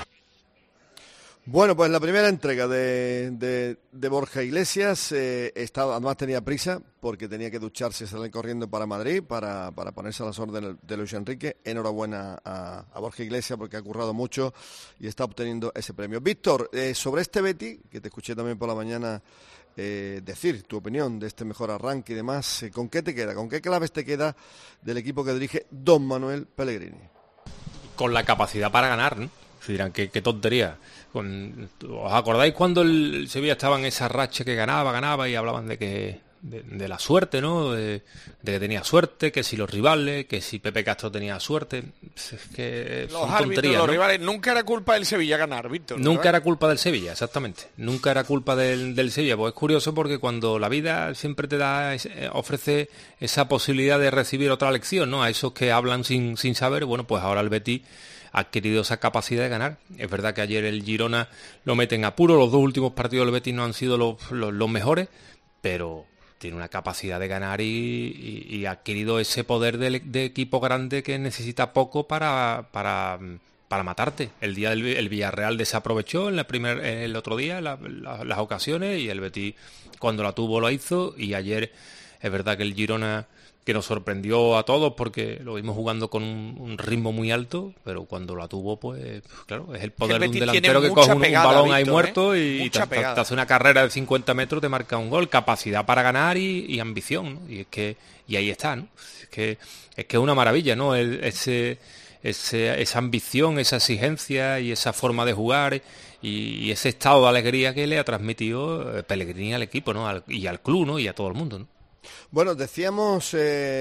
Bueno, pues la primera entrega de, de, de Borja Iglesias, eh, estaba, además tenía prisa porque tenía que ducharse y salir corriendo para Madrid para, para ponerse a las órdenes de Luis Enrique. Enhorabuena a, a Borja Iglesias porque ha currado mucho y está obteniendo ese premio. Víctor, eh, sobre este Betis, que te escuché también por la mañana eh, decir tu opinión de este mejor arranque y demás, eh, ¿con qué te queda? ¿Con qué claves te queda del equipo que dirige don Manuel Pellegrini? Con la capacidad para ganar, ¿no? Se dirán, qué, qué tontería. Con, ¿os acordáis cuando el Sevilla estaba en esa racha que ganaba, ganaba y hablaban de que de, de la suerte, ¿no? De, de que tenía suerte, que si los rivales, que si Pepe Castro tenía suerte. Es que los son árbitros, tonterías, los ¿no? rivales, nunca era culpa del Sevilla ganar, Víctor. Nunca ¿verdad? era culpa del Sevilla, exactamente. Nunca era culpa del, del Sevilla. Pues es curioso porque cuando la vida siempre te da, ofrece esa posibilidad de recibir otra lección, ¿no? A esos que hablan sin, sin saber, bueno, pues ahora el Betis ha adquirido esa capacidad de ganar. Es verdad que ayer el Girona lo mete en apuro, los dos últimos partidos del Betis no han sido los, los, los mejores, pero tiene una capacidad de ganar y, y, y ha adquirido ese poder de, de equipo grande que necesita poco para, para, para matarte. El día del el Villarreal desaprovechó en la primer, el otro día la, la, las ocasiones y el Betis cuando la tuvo lo hizo, y ayer es verdad que el Girona, que nos sorprendió a todos porque lo vimos jugando con un, un ritmo muy alto, pero cuando la tuvo, pues claro, es el poder el de un delantero que coge un, pegada, un balón Víctor, ahí muerto, ¿eh? y te, te hace una carrera de cincuenta metros, te marca un gol, capacidad para ganar y, y ambición, ¿no? Y es que y ahí está, ¿no? Es que es que es una maravilla, ¿no? El, ese, ese esa ambición, esa exigencia y esa forma de jugar y, y ese estado de alegría que le ha transmitido Pellegrini al equipo, ¿no? Al, y al club, ¿no? Y a todo el mundo, ¿no? Bueno, decíamos,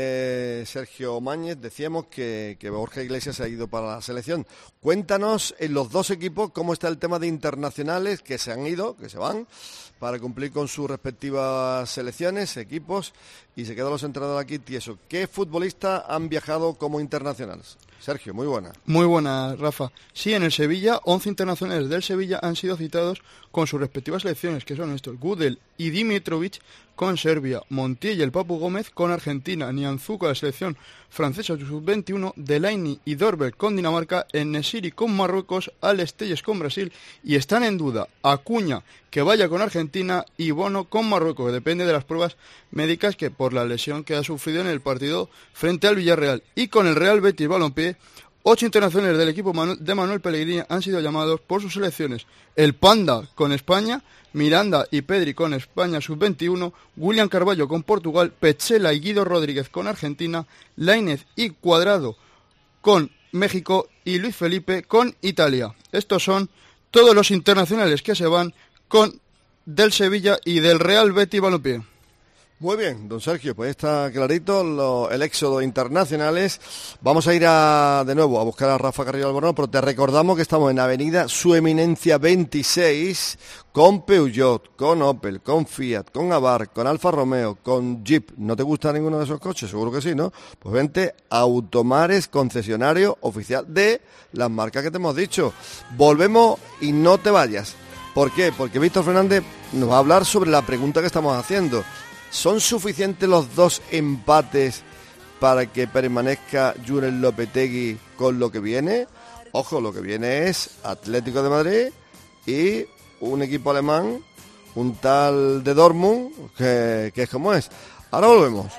eh, Sergio Máñez, decíamos que, que Borja Iglesias se ha ido para la selección. Cuéntanos en los dos equipos cómo está el tema de internacionales que se han ido, que se van, para cumplir con sus respectivas selecciones, equipos, y se quedan los entrenadores aquí tiesos. ¿Qué futbolistas han viajado como internacionales? Sergio, muy buena. Muy buena, Rafa. Sí, en el Sevilla, once internacionales del Sevilla han sido citados con sus respectivas selecciones, que son estos: Gudel y Dimitrovic con Serbia, Montiel y el Papu Gómez con Argentina, Nianzou con la selección francesa sub veintiuno, Delaney y Dorbel con Dinamarca, Enesiri con Marruecos, Alex Telles con Brasil, y están en duda Acuña, que vaya con Argentina, y Bono con Marruecos, que depende de las pruebas médicas que por la lesión que ha sufrido en el partido frente al Villarreal. Y con el Real Betis Balompié, ocho internacionales del equipo de Manuel Pellegrini han sido llamados por sus selecciones: el Panda con España, Miranda y Pedri con España sub veintiuno, William Carballo con Portugal, Petzela y Guido Rodríguez con Argentina, Lainez y Cuadrado con México y Luis Felipe con Italia. Estos son todos los internacionales que se van con del Sevilla y del Real Betis Balompié. Muy bien, don Sergio, pues está clarito lo, el éxodo de internacionales. Vamos a ir a, de nuevo a buscar a Rafa Carrillo Albornoz, pero te recordamos que estamos en Avenida Su Eminencia veintiséis, con Peugeot, con Opel, con Fiat, con Abarth, con Alfa Romeo, con Jeep. ¿No te gusta ninguno de esos coches? Seguro que sí, ¿no? Pues vente a Automares, concesionario oficial de las marcas que te hemos dicho. Volvemos y no te vayas. ¿Por qué? Porque Víctor Fernández nos va a hablar sobre la pregunta que estamos haciendo. ¿Son suficientes los dos empates para que permanezca Julen Lopetegui con lo que viene? Ojo, lo que viene es Atlético de Madrid y un equipo alemán, un tal de Dortmund, que, que es como es. Ahora volvemos.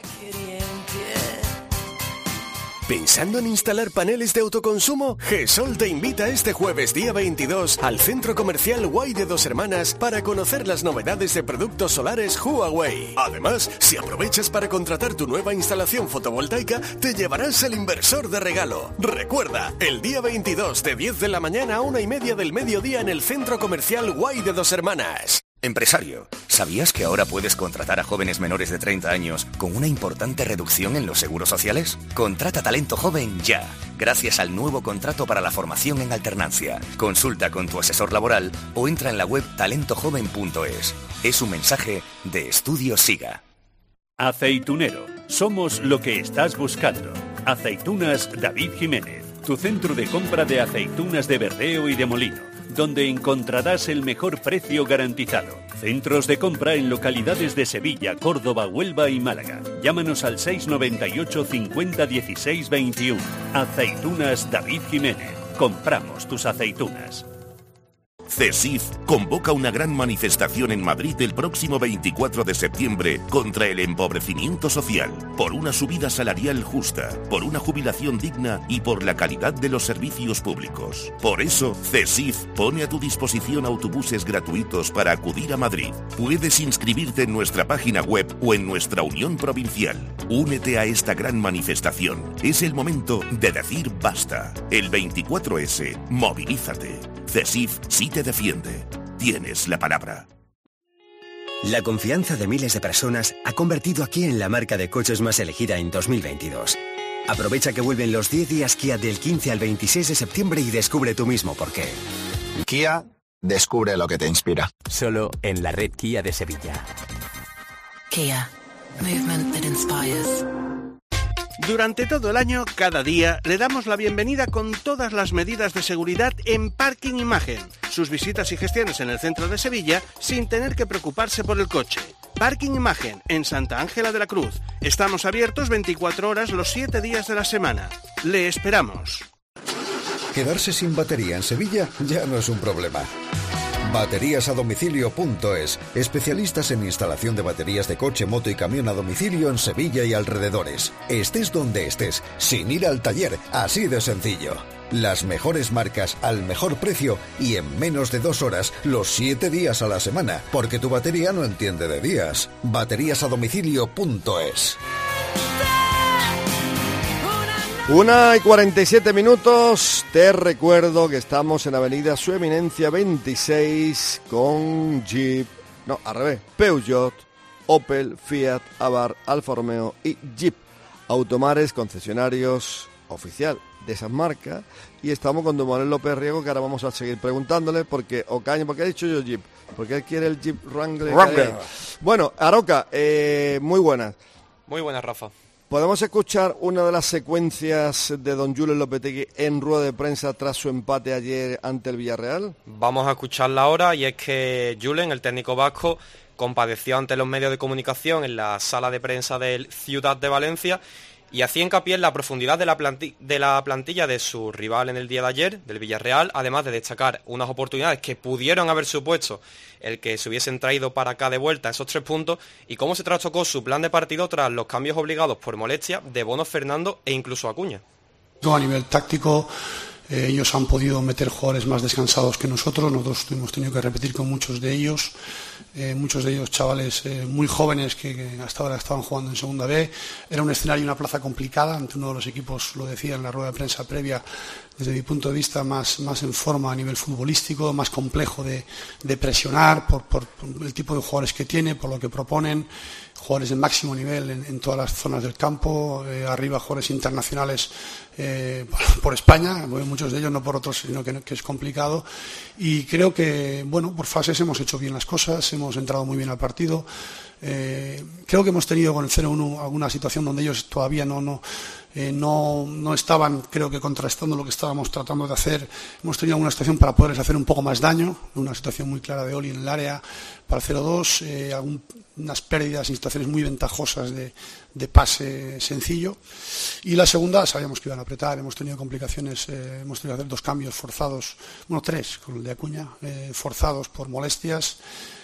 ¿Pensando en instalar paneles de autoconsumo? GESOL te invita este jueves día veintidós al Centro Comercial Guay de Dos Hermanas para conocer las novedades de productos solares Huawei. Además, si aprovechas para contratar tu nueva instalación fotovoltaica, te llevarás el inversor de regalo. Recuerda, el día veintidós de diez de la mañana a una y media del mediodía en el Centro Comercial Guay de Dos Hermanas. Empresario, ¿sabías que ahora puedes contratar a jóvenes menores de treinta años con una importante reducción en los seguros sociales? Contrata talento joven ya, gracias al nuevo contrato para la formación en alternancia. Consulta con tu asesor laboral o entra en la web talento joven punto es. Es un mensaje de Estudio SIGA. Aceitunero, somos lo que estás buscando. Aceitunas David Jiménez, tu centro de compra de aceitunas de verdeo y de molino, donde encontrarás el mejor precio garantizado. Centros de compra en localidades de Sevilla, Córdoba, Huelva y Málaga. Llámanos al seis noventa y ocho cincuenta dieciséis veintiuno. Aceitunas David Jiménez. Compramos tus aceitunas. CESIF convoca una gran manifestación en Madrid el próximo veinticuatro de septiembre contra el empobrecimiento social, por una subida salarial justa, por una jubilación digna y por la calidad de los servicios públicos. Por eso, CESIF pone a tu disposición autobuses gratuitos para acudir a Madrid. Puedes inscribirte en nuestra página web o en nuestra unión provincial. Únete a esta gran manifestación. Es el momento de decir basta. El veinticuatro ese, movilízate. CESIF sí te defiende. Tienes la palabra. La confianza de miles de personas ha convertido a Kia en la marca de coches más elegida en dos mil veintidós. Aprovecha que vuelven los diez días Kia del quince al veintiséis de septiembre y descubre tú mismo por qué. Kia, descubre lo que te inspira. Solo en la red Kia de Sevilla. Kia, movement that inspires. Durante todo el año, cada día, le damos la bienvenida con todas las medidas de seguridad en Parking Imagen. Sus visitas y gestiones en el centro de Sevilla sin tener que preocuparse por el coche. Parking Imagen, en Santa Ángela de la Cruz. Estamos abiertos veinticuatro horas los siete días de la semana. Le esperamos. Quedarse sin batería en Sevilla ya no es un problema. Baterías a domicilio punto es. Especialistas en instalación de baterías de coche, moto y camión a domicilio en Sevilla y alrededores. Estés donde estés, sin ir al taller, así de sencillo. Las mejores marcas al mejor precio y en menos de dos horas, los siete días a la semana, porque tu batería no entiende de días. Baterías a domicilio punto es. Una y cuarenta y siete minutos, te recuerdo que estamos en Avenida Su Eminencia veintiséis con Jeep, no, al revés, Peugeot, Opel, Fiat, Abarth, Alfa Romeo y Jeep. Automares, concesionarios oficial de esas marcas, y estamos con don Manuel López Riego, que ahora vamos a seguir preguntándole, porque Ocaña, porque ha dicho yo Jeep, porque él quiere el Jeep Wrangler. Wrangler. Bueno, Aroca, eh, muy buenas. Muy buenas, Rafa. ¿Podemos escuchar una de las secuencias de don Julen Lopetegui en rueda de prensa tras su empate ayer ante el Villarreal? Vamos a escucharla ahora, y es que Julen, el técnico vasco, compadeció ante los medios de comunicación en la sala de prensa del Ciudad de Valencia y hacía hincapié en la profundidad de la, planti- de la plantilla de su rival en el día de ayer, del Villarreal, además de destacar unas oportunidades que pudieron haber supuesto el que se hubiesen traído para acá de vuelta esos tres puntos, y cómo se trastocó su plan de partido tras los cambios obligados por molestia de Bono, Fernando e incluso Acuña. A nivel táctico, eh, ellos han podido meter jugadores más descansados que nosotros, nosotros hemos tenido que repetir con muchos de ellos, eh, muchos de ellos chavales eh, muy jóvenes que, que hasta ahora estaban jugando en Segunda B. Era un escenario y una plaza complicada ante uno de los equipos, lo decía en la rueda de prensa previa, desde mi punto de vista más, más en forma a nivel futbolístico, más complejo de, de presionar por, por, por el tipo de jugadores que tiene, por lo que proponen, jugadores de máximo nivel en, en todas las zonas del campo, eh, arriba jugadores internacionales eh, por España, muchos de ellos no por otros, sino que, que es complicado, y creo que, bueno, por fases hemos hecho bien las cosas, hemos entrado muy bien al partido. Eh, creo que hemos tenido con el cero uno alguna situación donde ellos todavía no, no, eh, no, no estaban, creo que contrastando lo que estábamos tratando de hacer. Hemos tenido alguna situación para poderles hacer un poco más daño, una situación muy clara de Oli en el área para el cero dos, eh, algún unas pérdidas en situaciones muy ventajosas de, de pase sencillo. Y la segunda, sabíamos que iban a apretar, hemos tenido complicaciones, eh, hemos tenido que hacer dos cambios forzados, bueno, tres, con el de Acuña, eh, forzados por molestias,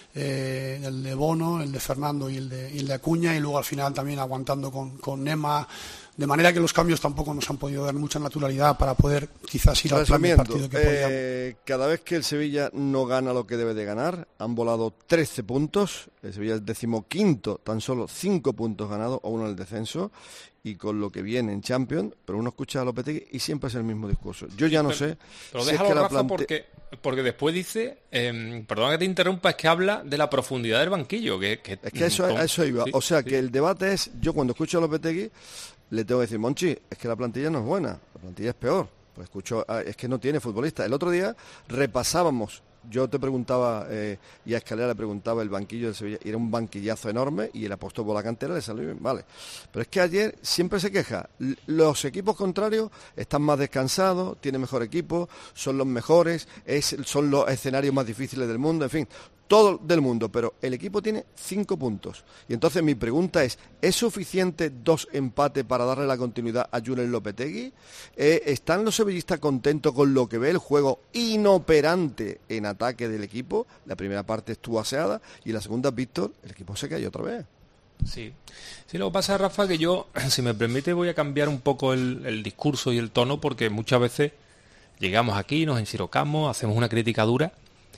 eh, el de Bono, el de Fernando y el de, y el de Acuña, y luego al final también aguantando con, con Nema, de manera que los cambios tampoco nos han podido dar mucha naturalidad para poder quizás ir al plan de partido que podíamos. Eh, cada vez que el Sevilla no gana lo que debe de ganar, han volado trece puntos, el Sevilla es decimoquinto, tan solo cinco puntos ganados o uno en el descenso, y con lo que viene en Champions, pero uno escucha a Lopetegui y siempre es el mismo discurso. Yo ya no pero, sé pero si déjalo, es que la Rafa, plante... porque, porque después dice, eh, perdona que te interrumpa, es que habla de la profundidad del banquillo. Que, que, es que eso, a eso iba, sí, o sea sí. que el debate es, yo cuando escucho a Lopetegui, le tengo que decir, Monchi, es que la plantilla no es buena, la plantilla es peor, pues escucho, es que no tiene futbolista. El otro día repasábamos, yo te preguntaba, eh, y a Escalera le preguntaba el banquillo del Sevilla, y era un banquillazo enorme, y él apostó por la cantera, le salió bien, vale. Pero es que ayer siempre se queja, los equipos contrarios están más descansados, tienen mejor equipo, son los mejores, es, son los escenarios más difíciles del mundo, en fin, todo del mundo, pero el equipo tiene cinco puntos. Y entonces mi pregunta es, ¿es suficiente dos empates para darle la continuidad a Julen Lopetegui? Eh, ¿Están los sevillistas contentos con lo que ve el juego inoperante en ataque del equipo? La primera parte estuvo aseada y la segunda, Víctor, el equipo se cayó otra vez. Sí, sí, lo que pasa, Rafa, que yo, si me permite, voy a cambiar un poco el, el discurso y el tono, porque muchas veces llegamos aquí, nos ensirocamos, hacemos una crítica dura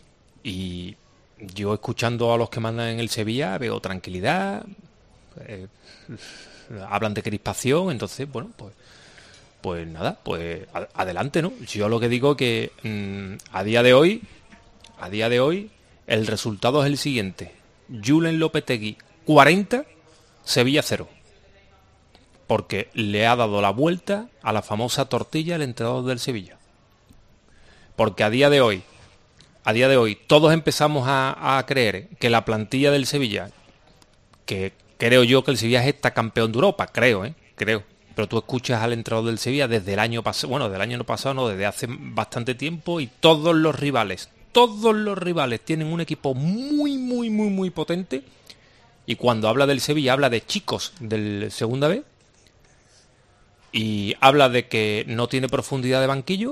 y... Yo, escuchando a los que mandan en el Sevilla, veo tranquilidad, eh, hablan de crispación, entonces, bueno, pues pues nada, pues a- adelante, ¿no? Yo lo que digo que mmm, a día de hoy, a día de hoy, el resultado es el siguiente: Julen Lopetegui cuarenta, Sevilla cero. Porque le ha dado la vuelta a la famosa tortilla el entrenador del Sevilla. Porque a día de hoy, A día de hoy, todos empezamos a, a creer que la plantilla del Sevilla, que creo yo que el Sevilla es heptacampeón de Europa, creo, ¿eh? Creo. Pero tú escuchas al entrenador del Sevilla desde el año pasado, bueno, del año no pasado, no, desde hace bastante tiempo, y todos los rivales, todos los rivales tienen un equipo muy, muy, muy, muy potente, y cuando habla del Sevilla habla de chicos del Segunda B, y habla de que no tiene profundidad de banquillo,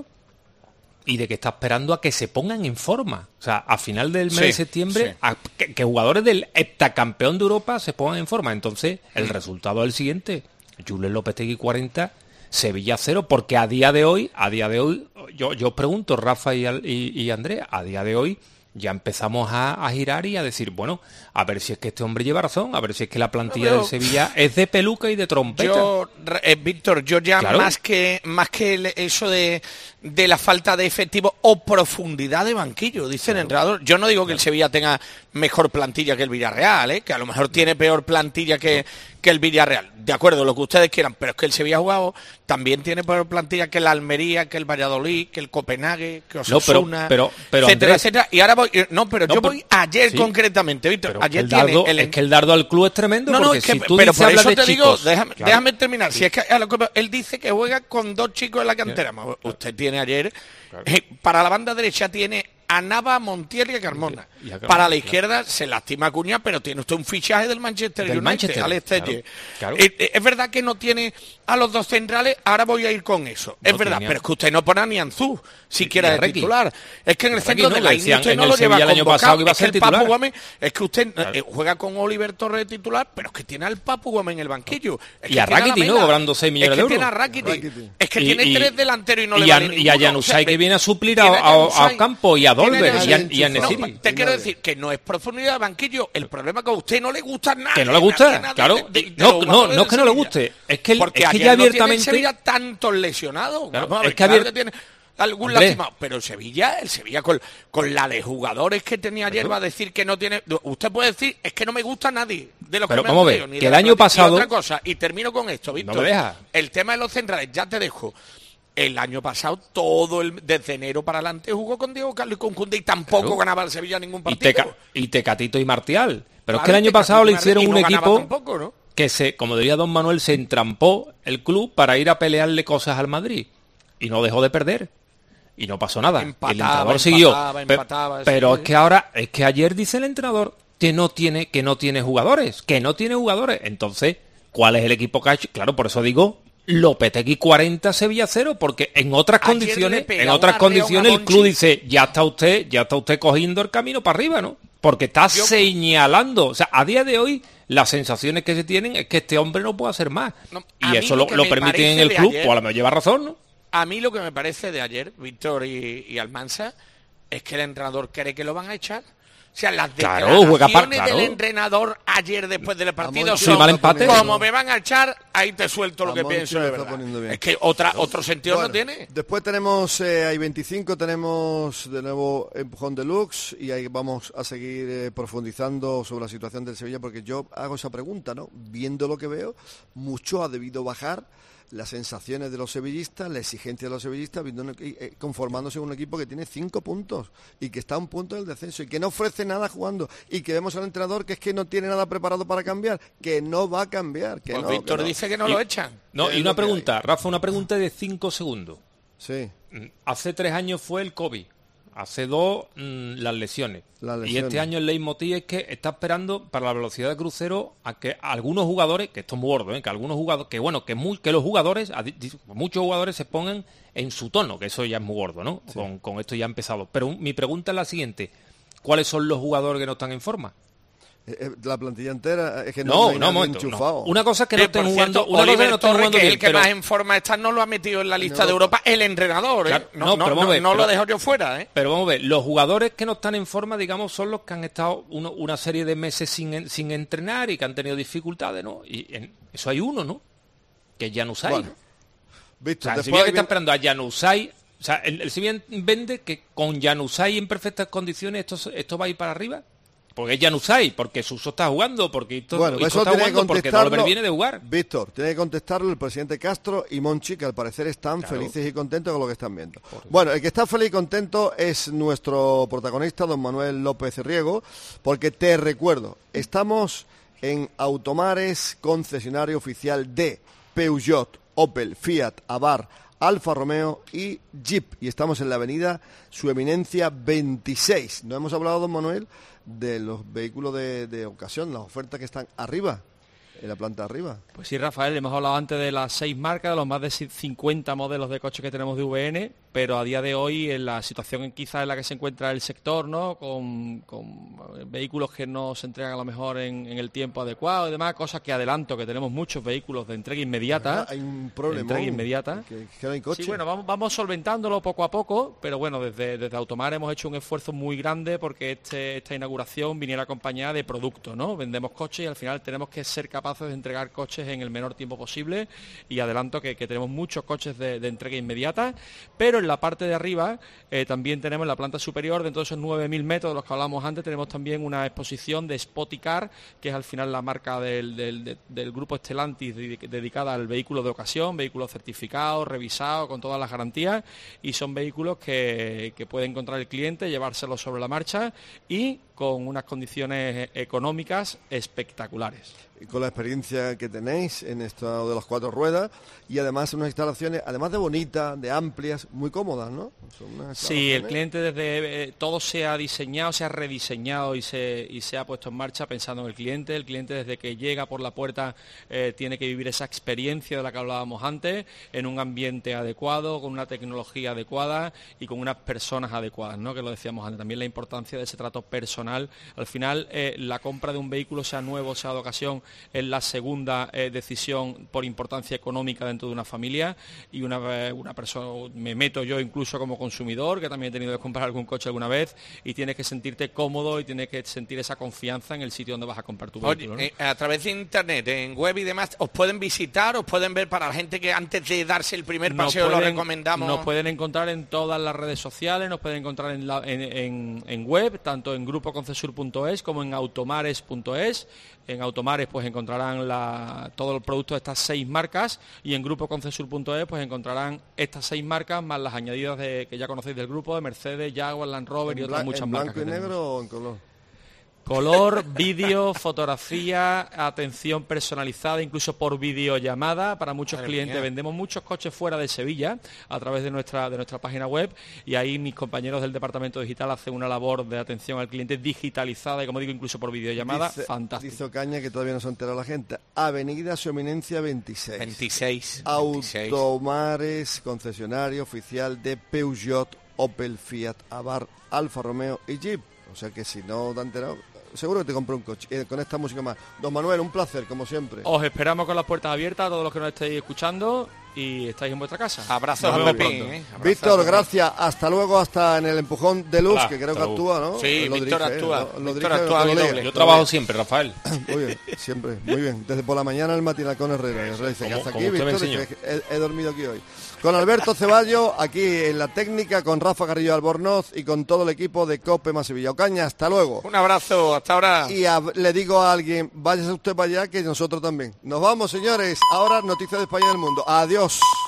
y de que está esperando a que se pongan en forma. O sea, a final del mes sí, de septiembre, sí. a, que, que jugadores del heptacampeón de Europa se pongan en forma. Entonces, el mm. resultado es el siguiente: Julen Lopetegui cuarenta, Sevilla cero, porque a día de hoy, a día de hoy, yo, yo os pregunto, Rafa y, y, y Andrés, a día de hoy ya empezamos a, a girar y a decir, bueno, a ver si es que este hombre lleva razón, a ver si es que la plantilla no, del Sevilla es de peluca y de trompeta. Yo, eh, Víctor, yo ya claro. más que más que eso de, de la falta de efectivo o profundidad de banquillo, dice claro. el entrenador. Yo no digo claro. que el Sevilla tenga mejor plantilla que el Villarreal, ¿eh? Que a lo mejor tiene peor plantilla que, no. que el Villarreal. De acuerdo, lo que ustedes quieran, pero es que el Sevilla ha jugado, también tiene peor plantilla que el Almería, que el Valladolid, que el Copenhague, que Osasuna, no, pero, pero, pero etcétera, Andrés, etcétera. Y ahora voy, no, pero no, yo pero, voy ayer sí, concretamente, Víctor. Ayer el dardo, tiene el... es que el dardo al club es tremendo, no, no, porque es que, si tú pero dices, por eso de te chicos, digo, déjame, claro. déjame terminar. Sí. Si es que a lo que él dice que juega con dos chicos en la cantera, claro. usted tiene ayer, claro. eh, para la banda derecha tiene a Nava, Montiel y a Carmona. Y a Carmona para la izquierda claro. se lastima Acuña, pero tiene usted un fichaje del Manchester del United, Manchester, Alex Telles. Claro, claro. eh, es verdad que no tiene a los dos centrales, ahora voy a ir con eso. No es verdad, tenía. Pero es que usted no pone a ni Anzú, siquiera de titular. Es que en el centro no, de la línea usted no lo lleva el año pasado que iba a es ser que el Papu titular. Gómez, es que usted claro. eh, juega con Oliver Torres de titular, pero es que tiene al Papu Gómez en el banquillo. Es y que a Rakitic, ¿no? Cobrando seis millones de euros. Es que tiene a Rakitic. Es que tiene tres delanteros y no le vale ninguno. Y a Januzaj que viene a suplir a Campo y a Dolber y a No, te quiero decir que no es profundidad de banquillo. El problema es que a usted no le gusta nada. Que no le gusta, nadie, claro. De, de, de no, no, no es que no le guste. Es que, Porque es que ya abiertamente. No tiene Sevilla tantos lesionados. Claro, Vamos a ver, es que, claro abier... que tiene algún Andrés. lastimado. Pero el Sevilla, el Sevilla con, con la de jugadores que tenía ayer, va a decir que no tiene. Usted puede decir, es que no me gusta nadie de los pero que vamos me a ver, traído, que el año pasado. Y otra cosa, y termino con esto, Víctor. No me deja. El tema de los centrales, ya te dejo. El año pasado, todo el desde enero para adelante jugó con Diego Carlos y con Koundé y tampoco claro. ganaba el Sevilla ningún partido. Y, teca, y Tecatito y Martial. Pero claro, es que el año pasado le hicieron un no equipo tampoco, ¿no? que, se, como diría Don Manuel, se entrampó el club para ir a pelearle cosas al Madrid. Y no dejó de perder. Y no pasó nada. Empataba, el entrenador empataba, siguió. Empataba, pero sí. es que ahora, es que ayer dice el entrenador que no tiene, que no tiene jugadores, que no tiene jugadores. Entonces, ¿cuál es el equipo que ha hecho? Claro, por eso digo Lopetegui cuarenta, Sevilla cero, porque en otras Ayer condiciones, en otras condiciones el club dice, ya está usted, ya está usted cogiendo el camino para arriba, ¿no? Porque está Yo... señalando, o sea, a día de hoy las sensaciones que se tienen es que este hombre no puede hacer más. No, y eso lo, lo, lo permiten en el club, ayer, pues a lo mejor lleva razón, ¿no? A mí lo que me parece de ayer, Víctor y, y Almansa, es que el entrenador cree que lo van a echar. O sea, las declaraciones claro, juega para, claro. del entrenador ayer después del partido son, sí, mal empate. Como me van a echar, ahí te suelto lo que pienso de verdad. Es que otra, otro sentido bueno, no tiene. Después tenemos, eh, hay veinticinco, tenemos de nuevo Empujón Deluxe y ahí vamos a seguir eh, profundizando sobre la situación del Sevilla, porque yo hago esa pregunta, ¿no? Viendo lo que veo, mucho ha debido bajar las sensaciones de los sevillistas, la exigencia de los sevillistas, conformándose un equipo que tiene cinco puntos y que está a un punto del descenso y que no ofrece nada jugando y que vemos al entrenador que es que no tiene nada preparado para cambiar, que no va a cambiar. Que pues no, Víctor que no. dice que no y, lo echan. No, y una pregunta, Rafa, una pregunta de cinco segundos. Sí. Hace tres años fue el COVID. Hace dos, mmm, las, lesiones. las lesiones. Y este año el leitmotiv es que está esperando para la velocidad de crucero a que algunos jugadores, que esto es muy gordo, ¿eh? que algunos jugadores, que bueno, que, muy, que los jugadores, muchos jugadores se pongan en su tono, que eso ya es muy gordo, ¿no? Sí. Con, con esto ya ha empezado. Pero mi pregunta es la siguiente, ¿cuáles son los jugadores que no están en forma? La plantilla entera es que no, no, no, momento, no. Una cosa es que no estén jugando, una Oliver cosa que no estén jugando que bien, el que pero... más en forma está, no lo ha metido en la lista no, de Europa el entrenador, ¿eh? Claro, no, no, no, no, no, ver, no pero, lo dejo yo fuera, ¿eh? Pero vamos a ver, los jugadores que no están en forma, digamos, son los que han estado uno, una serie de meses sin, sin entrenar y que han tenido dificultades, ¿no? Y en, eso hay uno, ¿no? Que es Januzaj, bueno, ¿no? Visto, o sea, el Sevilla que está esperando a Januzaj, o sea, el, el Sevilla vende que con Januzaj en perfectas condiciones esto, esto va a ir para arriba. Porque es Januzaj, porque Suso está jugando, porque esto, bueno, eso está jugando, porque Dolber viene de jugar. Víctor, tiene que contestarlo el presidente Castro y Monchi, que al parecer están claro. felices y contentos con lo que están viendo. Bueno, el que está feliz y contento es nuestro protagonista, don Manuel López Riego, porque te recuerdo, estamos en Automares, concesionario oficial de Peugeot, Opel, Fiat, Abarth, Alfa Romeo y Jeep. Y estamos en la avenida Su Eminencia veintiséis. No hemos hablado, don Manuel, de los vehículos de, de ocasión, las ofertas que están arriba, en la planta de arriba. Pues sí, Rafael, hemos hablado antes de las seis marcas, de los más de cincuenta modelos de coches que tenemos de V N, pero a día de hoy, en la situación quizás en la que se encuentra el sector, ¿no? Con, con vehículos que no se entregan a lo mejor en, en el tiempo adecuado y demás, cosas que adelanto, que tenemos muchos vehículos de entrega inmediata. Hay un problema. Entrega inmediata. Que, que no hay coche. Sí, bueno, vamos, vamos solventándolo poco a poco, pero bueno, desde, desde Automar hemos hecho un esfuerzo muy grande porque este, esta inauguración viniera acompañada de productos, ¿no? Vendemos coches y al final tenemos que ser capaces de entregar coches en el menor tiempo posible, y adelanto que, que tenemos muchos coches de, de entrega inmediata, pero en la parte de arriba eh, también tenemos en la planta superior, dentro de esos nueve mil metros de los que hablábamos antes, tenemos también una exposición de Spoticar, que es al final la marca del, del, del, del grupo Stellantis dedicada al vehículo de ocasión, vehículos certificados, revisados, con todas las garantías, y son vehículos que, que puede encontrar el cliente, llevárselos sobre la marcha y con unas condiciones económicas espectaculares. Y con la experiencia que tenéis en esto de las cuatro ruedas, y además unas instalaciones, además de bonitas, de amplias, muy cómodas, ¿no? Sí, el cliente desde eh, todo se ha diseñado, se ha rediseñado y se, y se ha puesto en marcha pensando en el cliente. El cliente desde que llega por la puerta eh, tiene que vivir esa experiencia de la que hablábamos antes, en un ambiente adecuado, con una tecnología adecuada y con unas personas adecuadas, ¿no? Que lo decíamos antes, también la importancia de ese trato personal. Al final, eh, la compra de un vehículo, sea nuevo, sea de ocasión, es la segunda eh, decisión por importancia económica dentro de una familia, y una, eh, una persona, me meto yo incluso como consumidor, que también he tenido que comprar algún coche alguna vez, y tienes que sentirte cómodo y tienes que sentir esa confianza en el sitio donde vas a comprar tu vehículo, ¿no? Oye, eh, a través de internet, en web y demás, ¿os pueden visitar, os pueden ver para la gente que antes de darse el primer paseo pueden, lo recomendamos? Nos pueden encontrar en todas las redes sociales, nos pueden encontrar en, la, en, en, en web, tanto en grupo concesur punto es como en automares punto es. En Automares pues encontrarán la, todo el producto de estas seis marcas, y en grupo concesur punto es pues encontrarán estas seis marcas más las añadidas de, que ya conocéis del grupo, de Mercedes, Jaguar, Land Rover y otras muchas marcas. ¿En blanco y negro o en color? Color, vídeo, fotografía, atención personalizada, incluso por videollamada para muchos Madre clientes. Mía. Vendemos muchos coches fuera de Sevilla a través de nuestra de nuestra página web, y ahí mis compañeros del departamento digital hacen una labor de atención al cliente digitalizada y, como digo, incluso por videollamada. Dice, fantástico. Dice Ocaña, que todavía no se ha enterado la gente. Avenida Su Eminencia veintiséis. veintiséis. Automares, concesionario oficial de Peugeot, Opel, Fiat, Abarth, Alfa Romeo y Jeep. O sea que si no te han enterado, seguro que te compré un coche. Eh, con esta música más. Don Manuel, un placer, como siempre. Os esperamos con las puertas abiertas a todos los que nos estéis escuchando y estáis en vuestra casa. Abrazos a Pepín, ¿eh? Víctor, gracias. Hasta luego, hasta en el empujón de luz, que creo que luego. actúa, ¿no? Sí, lo Víctor dirige, actúa. ¿eh? Lo, lo Víctor dirige, actúa lo doble. Yo trabajo siempre, Rafael. Muy bien, siempre, muy bien. Desde por la mañana el matinal con Herrera. Y dice que hasta aquí, Víctor, he, he dormido aquí hoy. Con Alberto Ceballo, aquí en la técnica, con Rafa Carrillo Albornoz y con todo el equipo de COPE más Sevilla. Ocaña, hasta luego. Un abrazo, hasta ahora. Y a, le digo a alguien, váyase usted para allá, que nosotros también. Nos vamos, señores. Ahora noticias de España y del mundo. Adiós.